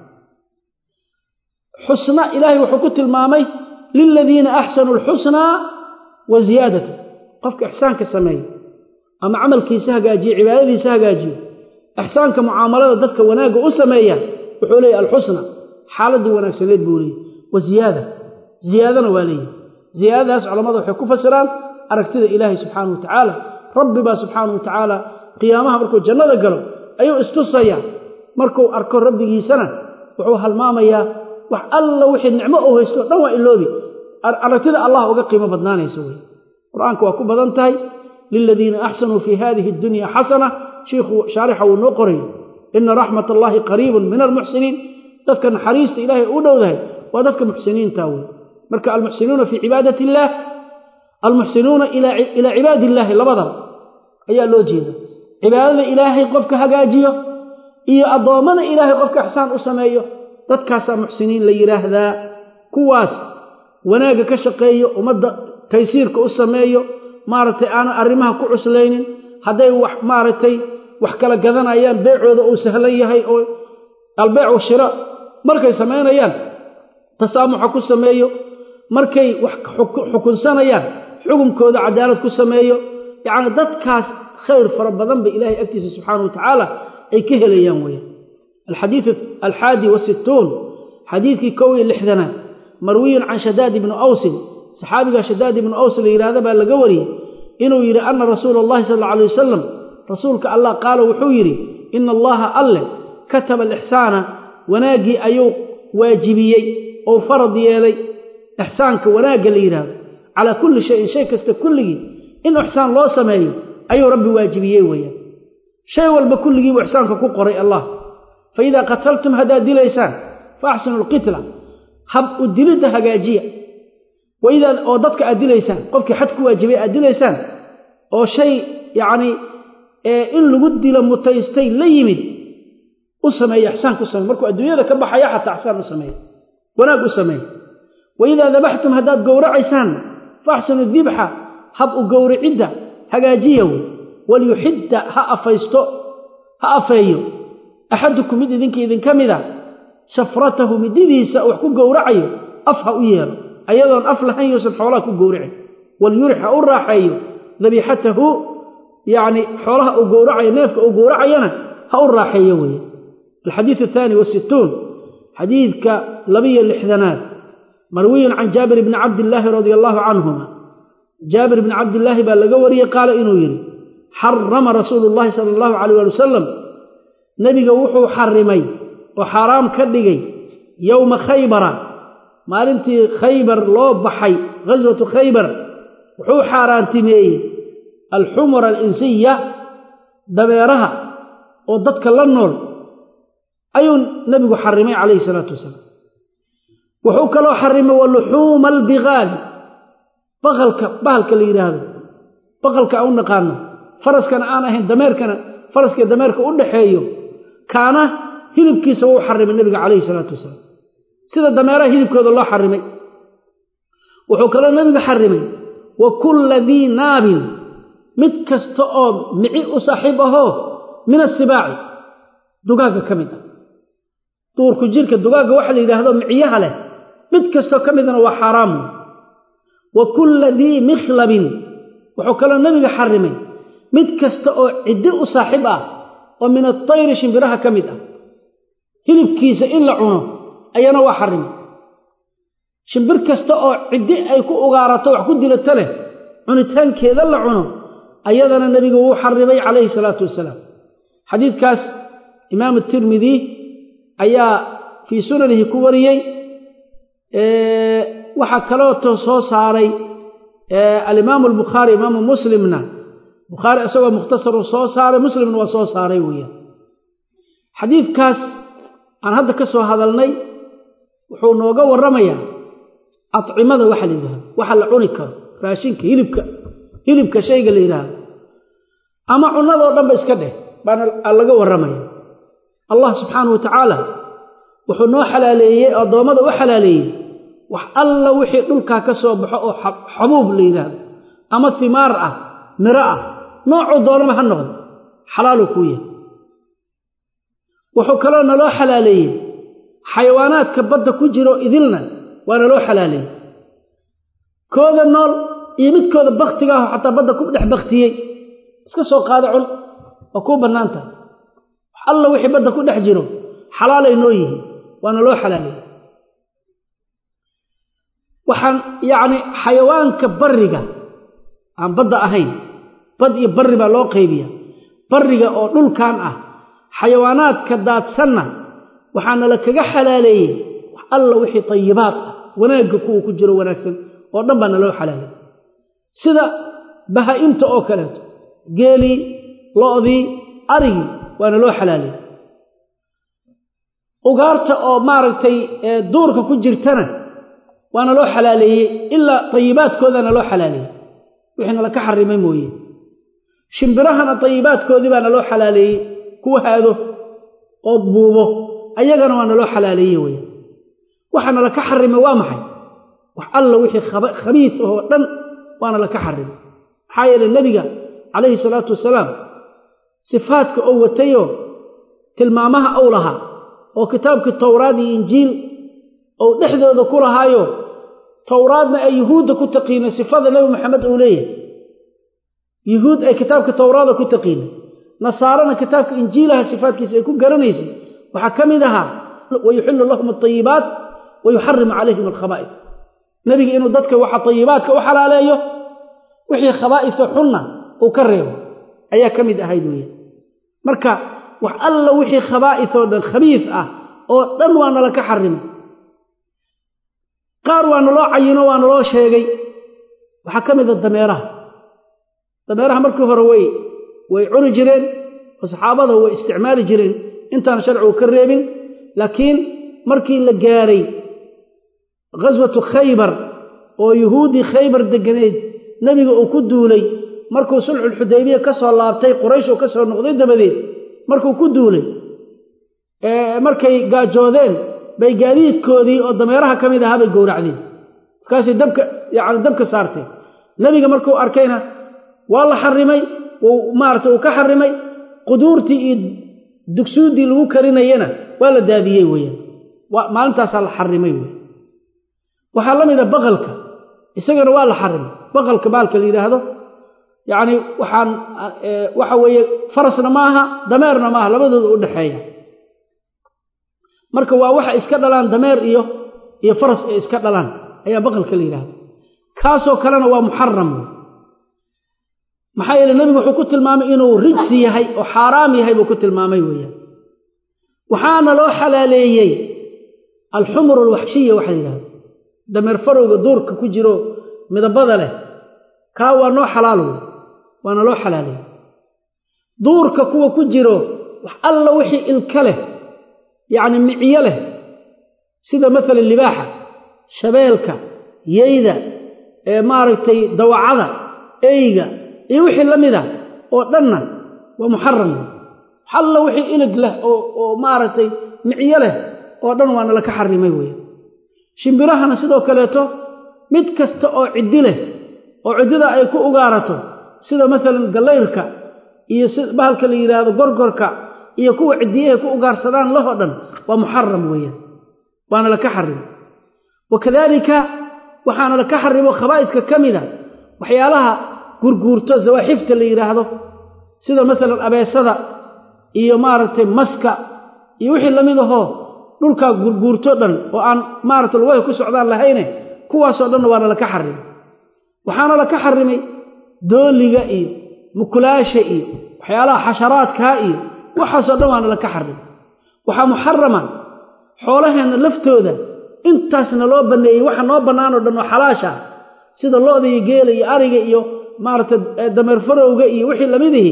حسنى إلهي وحكوت المامي للذين أحسنوا الحسنى وزيادة قفك إحسان كسميه أما عمل كي سهقاجي عبادي سهقاجي إحسان كمعاملة ذاتك وناك أسميه وحولي الحسنى حالة وناك سنيد بوري وزيادة زيادة نوالي زيادة أسعى لماذا وحكو فسران أركتد إلهي سبحانه وتعالى ربي با سبحانه وتعالى قيامها بركو جنة قلب ayuu istusaya markuu arko rabbigiisana wuxuu halmaamaya wax alla wixii nicmo oo haysto dhan waa iloobi aragtida Allah uga qiimo badnaanayso way quraanku waa ku badan tahay lilladina ahsanu fi hadhihi ad-dunya hasana sheekhu sharixa uu noo qoray inna rahmatallahi qaribun min al-muhsinin dadka naxariista ilaahay u dhowdahay waa dadka muhsiniinta way marka al-muhsinuna fi ibadati Allah al-muhsinuna ila ila ibadi Allah labada ayaa loo jeedaa cibaadada ilaahay qofka hagaajiyo iyo adoomada ilaahay qofka ihsaan u sameeyo dadkaas muhsiniin la yiraahdaa kuwaas wanaaga ka shaqeeyo umada taysiirka u sameeyo maartay aan arimaha ku cuslaynin haday wax maartay wax kala gadanayaan beecooda uu sahlan yahay oo albay'u shira markay sameeyaan tasaamuxa ku sameeyo markay wax xukunsanayaan xukunkooda cadaalad ku sameeyo yaani dadkaas خير فربضان بإلهي أكتس سبحانه وتعالى أي كهليان ويا الحديث الحادي والستون حديث كوي اللحذنة مروي عن شداد بن أوس saxaabiga Shadaad ibn Aws la yiraahdo baa laga wariyay inuu yiri anna rasuulullaahi sallallahu alayhi wasallam rasuulka Allah qaalo wuxuu yiri inna allaha alla kataba al-ihsana wanaagi ayuu waajibiyay oo farad yeelay ihsaanka wanaaga la yiraahdo ala kulli shay shay kasta kulligi in ihsaan loo sameeyo ayuu rabbi waajibiyay weeyaan shay walba kulligi uu ihsaanka ku qoray Allah fa idha qataltum hada dilaysan fahsinu al-qitla hab udilida hagaajiya wa idha oo dadka adilaysan qofki xad ku waajibay adilaysan oo shay yaani ee in lagu dilo mutaystay la yimid u sameeyo ihsaan ku sameeyo markuu adduunyada ka baxaya xataa ihsaan u sameeyo wanaag u sameeyo wa idha dabahtum hadaad gowracaysan fahsinu dhibha hab u gowricida hagaajiyo wal yuhidda ha afaysto ha afeeyo ahadukum mid idinka idin kamida shafratahu mididiisa wax ku gowracayo afha u yeelo ayadoon af lahayn yoosan xoolaha ku gowracay wal yurha u raaxayo dhabihatahu يعني حولها أو جورعي نافك أو جورعينا هؤلاء راحية ويا الحديث الثاني والستون حديث كلبي الإحذانات مروي عن جابر بن عبد الله رضي الله عنهما جابر بن عبد الله بالجوري قال إنه يري حرم رسول الله صلى الله عليه وسلم نبي جوحه حرمي وحرام كدجي يوم خيبر ما أنت خيبر لو بحي غزوة خيبر وحو حارانتمي الحمر الإنسية دبيرها وضدك للنور أيون نبي حرمي عليه الصلاة والسلام وحوك له حرمي واللحوم البغال بغلك بغلك اللي هذا بغلك أو نقارنا فرس كان أنا هين دمير كان فرس كان دمير كأن حيو كان هلب كيس هو حرم النبي عليه الصلاة والسلام سيدا دميره هلب كذا الله حرمي وحوك له النبي حرمي وكل ذي ناب mid kasta oo mici u saaxiib aho min as-sibaa'i dugaaga kamida duurku jirka dugaaga waxa la yiraahdo miciyaha leh mid kasta kamidana waa xaraam wa kullu dhi mikhlabin wuxuu kala nabiga xarimay mid kasta oo cidi u saaxiib ah oo min at-tayr shimbiraha kamid ah hilibkiisa in la cuno ayana waa xarimay shimbir kasta oo cidi ay ku ugaarato wax ku dilato leh cunitaankeeda la cuno أيضاً النبي هو حرمي عليه الصلاة والسلام حديث كاس إمام الترمذي أيا في سننه كوريي أه وحكالوته صوصاري أه الإمام البخاري إمام مسلمنا بخاري أسوى مختصر صوصاري مسلم وصوصاري ويا حديث كاس عن هذا كسو هذا الني وحو نوغا والرمية أطعمة وحل لها وحل عنك راشينك يلبك hilibka shayga la yiraahdo ama cunada dhanba iska dheh baan laga waramay Allah subhanahu wa ta'ala wuxuu noo xalaaleeyay adoomada u xalaaleeyay wax alla wixii dhulka ka soo baxo oo xabuub la yiraahdo ama thimaar ah mira ah noocu doonama ha noqdo xalaal ku yahay wuxuu kale noo xalaaleeyay xayawaanaadka badda ku jiro idilna waa noo xalaaleeyay kooda nool iyo midkooda baqtiga ah xataa badda ku dhex baqtiyay iska soo qaado cun oo ku banaanta alla wixii badda ku dhex jiro xalaal ay noo yihiin waana loo xalaalay waxaan yaani xayawaanka bariga aan badda ahayn bad iyo bari baa loo qaybiyaa bariga oo dhulkan ah xayawaanaadka daadsanna waxaana la kaga xalaaleeyay alla wixii tayibaad ah wanaaga ku jiro wanaagsan oo dhan baa loo xalaalay sida bahaimta oo kale geeli loodi ari waana loo xalaalay ugaarta oo maaragtay duurka ku jirtana waana loo xalaaleeyay illa tayibaadkoodana loo xalaaleeyay wixina la ka xarimay mooyee shimbirahana tayibaadkoodii baana loo xalaaleeyay kuwa haado oo buubo ayagana waana loo xalaaleeyay way waxana la ka xarimay waa maxay wax alla wixii khabiis oo dhan وانا لك حرم حايل النبي عليه الصلاة والسلام صفاتك أو وتيو تلمامها أو لها أو كتابك التوراة إنجيل أو نحذر ذكورها يو توراة أي يهود كتقين صفات النبي محمد أوليه يهود أي كتابك التوراة كتقين نصارنا كتابك إنجيلها صفاتك سيكون قرنيسي وحكم لها ويحل لهم الطيبات ويحرم عليهم الخبائث nabiga inuu dadka waxa tayibaadka u xalaaleeyo wixii khabaa'ifta xunna uu ka reebo ayaa kamid ahayd weeye marka wax alla wixii khabaa'ifo dhan khabiif ah oo dhan waana la ka xarimay qaar waana loo cayino waana loo sheegay waxa kamid ah dameeraha dameeraha markii hore way way cuni jireen oo saxaabada way isticmaali jireen intaan sharcigu ka reebin laakiin markii la gaaray ghazwatu khaybar oo yahuudi khaybar deganeed nabiga uu ku duulay markuu sulxul xudaybiya ka soo laabtay quraysh oo ka soo noqday dabadeed markuu ku duulay ee markay gaajoodeen bay gaadiidkoodii oo dameeraha kamid ahaa bay gowracdeen markaas dabka yaani dabka saartay nabiga markuu arkayna waa la xarimay oo maartay uu ka xarimay quduurtii iyo dugsuudii lagu karinayna waa la daadiyay weeyaan waa maalintaas la xarimay weey waxa la mid ah baqalka isagana waa la xarimay baqalka baalka la yiraahdo yaani waxaan waxa weeye farasna maaha dameerna maaha labadooda u dhaxeeya marka waa waxa iska dhalaan dameer iyo iyo faras ee iska dhalaan ayaa baqalka la yiraahdo kaasoo kalena waa muharram maxay nabigu wuxuu ku tilmaamay inuu rijsi yahay oo xaraam yahay buu ku tilmaamay weeyaan waxaana loo xalaaleeyay al-humr al-wahshiyya waxa yiraahdo dameer farowga duurka ku jiro midabada leh ka waa noo xalaal waana loo xalaalay duurka kuwa ku jiro wax alla wixii ilka leh yaani miciye leh sida mesela libaaxa shabeelka yeeyda ee maaragtay dawacada eeyga iyo wixii lamida oo dhanna waa muharram halla wixii ilig leh oo oo maaragtay miciye leh oo dhan waana la ka xarimay weeyaan shimbirahana sidoo kaleeto mid kasta oo cidi leh oo cidida ay ku ugaarato sida mesela galeyrka iyo sida bahalka la yiraahdo gorgorka iyo kuwa cidiyaha ku ugaarsadaan laho dhan waa muharram weeyaan waana la ka xarim wakadalika waxaana la ka xarimo khabaa'idka kamida waxyaalaha gurguurto zawaxifta la yiraahdo sida mesela abeesada iyo maaragtay maska iyo wixii lamid ah dhulka gurguurto dhan oo aan maaragtay way ku socdaan lahayn kuwaas oo dhan waa la ka xarim waxaana la ka xarimay dooliga iyo mukulaasha iyo waxyaalaha xasharaadka iyo waxaas oo dhan waa la ka xarim waxa muharrama xoolaheena laftooda intaasna loo baneeyay waxa noo banaan oo dhan oo xalaasha sida lo'da iyo geela iyo ariga iyo maaragtay dameer farowga iyo wixii lamidii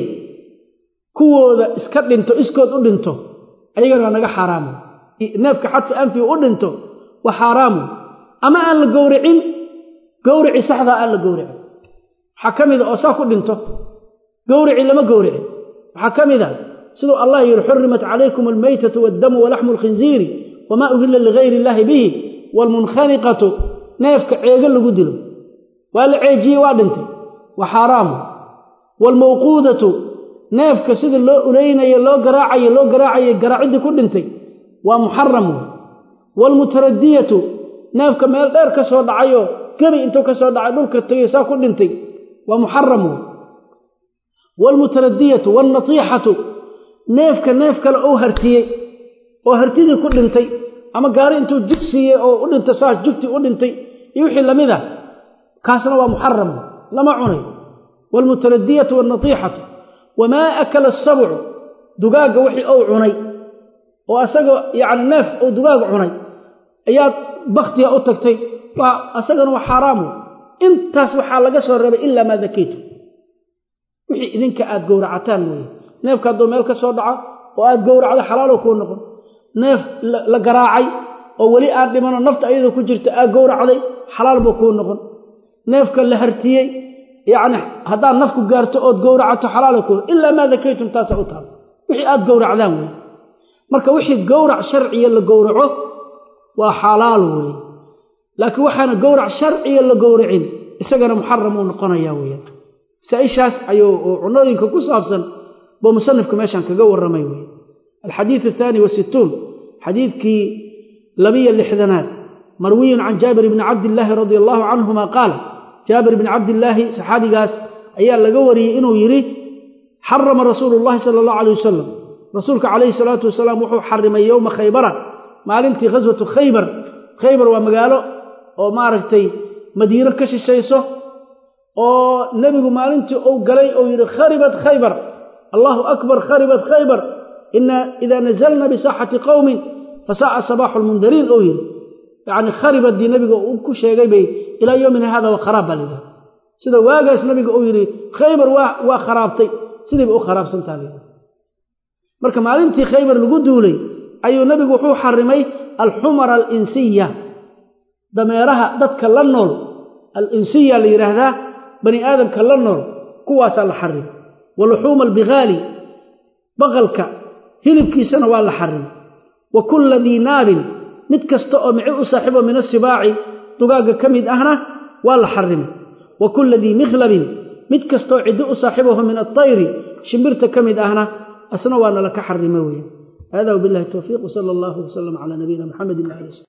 kuwooda iska dhinto iskood u dhinto ayagana naga xaraam neefka xadfa anfi u dhinto waa xaraam ama aan la gowricin gowrici saxda aan la gowricin waxa kamida oo saa ku dhinto gowrici lama gowrici waxa kamida sidoo Allah yiri hurrimat alaykum almaytatu wad-damu wa lahmu al-khinziri wama uhilla li ghayri Allah bihi wal munkhaniqatu neefka ceega lagu dilo waa la ceejiye waa dhintay wa xaraam wal mawqudatu neefka sida loo ureynayo loo garaacayo loo garaacayo garaacidi ku dhintay waa muharram wal mutaraddiyatu neefka meel dheer ka soo dhacayo gabi intuu ka soo dhacay dhulka tagay saa ku dhintay waa muharram wal mutaraddiyatu wan natihatu neefka neef kale oo hartiyay oo hartidii ku dhintay ama gaari intuu jugsiye oo u dhintay saas jugti u dhintay iyo wixii lamida kaasna waa muharram lama cunay wal mutaraddiyatu wan natihatu wama akala as-sab'u dugaaga wixii oo cunay oo asaga yaani neef oo dugaag cunay ayaa bakhtiya u tagtay waa asagana waa xaraam intaas waxa laga soo reebay illa ma dakaytu wixii idinka aad gowracataan weey neefka doo meel ka soo dhaco oo aad gowracdo xalaal ku noqon neef la garaacay oo wali aad dhimano nafta ayada ku jirta aad gowracday xalaal buu ku noqon neefka la hartiyay yaani hadaa nafku gaarto oo gowracato xalaal ku illa ma dakaytum taas u taal wixii aad gowracdaan weey marka wixii gowrac sharciye la gowraco waa xalaal weey laakiin waxaana gowrac sharciye la gowracin isagana muharram uu noqonaya weey saishaas ayuu cunooyinka ku saabsan boo musannifku meeshan kaga waramay weey الحديث الثاني والستون حديث كي لبي اللحدنات مروي عن جابر بن عبد الله رضي الله عنهما قال جابر بن عبد الله صحابي قاس أيها لقوري إنه يريد حرم رسول الله صلى الله عليه وسلم رسولك عليه الصلاة والسلام وحو حرم يوم خيبر ما لنتي غزوة خيبر خيبر ومقاله وماركتي madiina ka shishayso oo nabigu maalintii uu galay oo yiri kharibat khaybar Allahu akbar kharibat khaybar inna idha nazalna bi sahati qaumin fasa'a sabahul mundirin oo yiri yani kharibat di nabigu uu ku sheegay bay ila yawmin hada wa kharab balida sida waagaas nabigu uu yiri khaybar waa waa kharaabtay sidii uu kharaabsantaay marka maalintii khaybar lagu duulay ayuu nabigu wuxuu xarimay al-humar al-insiyya dameeraha dadka la nool al-insiyya li yiraahdaa bani aadamka la nool kuwaas la xarim walhuum al-bighali baqalka hilibkiisana waa la xarim wa kullu dinabin mid kasta oo mici u saaxibo min as-sibaa'i dugaaga kamid ahna waa la xarim wa kullu di mikhlabin mid kasta oo cid u saaxibo min at-tayri shimbirta kamid ahna asna waa la ka xarimay weey هذا وبالله التوفيق وصلى الله وسلم على نبينا محمد وعلى اله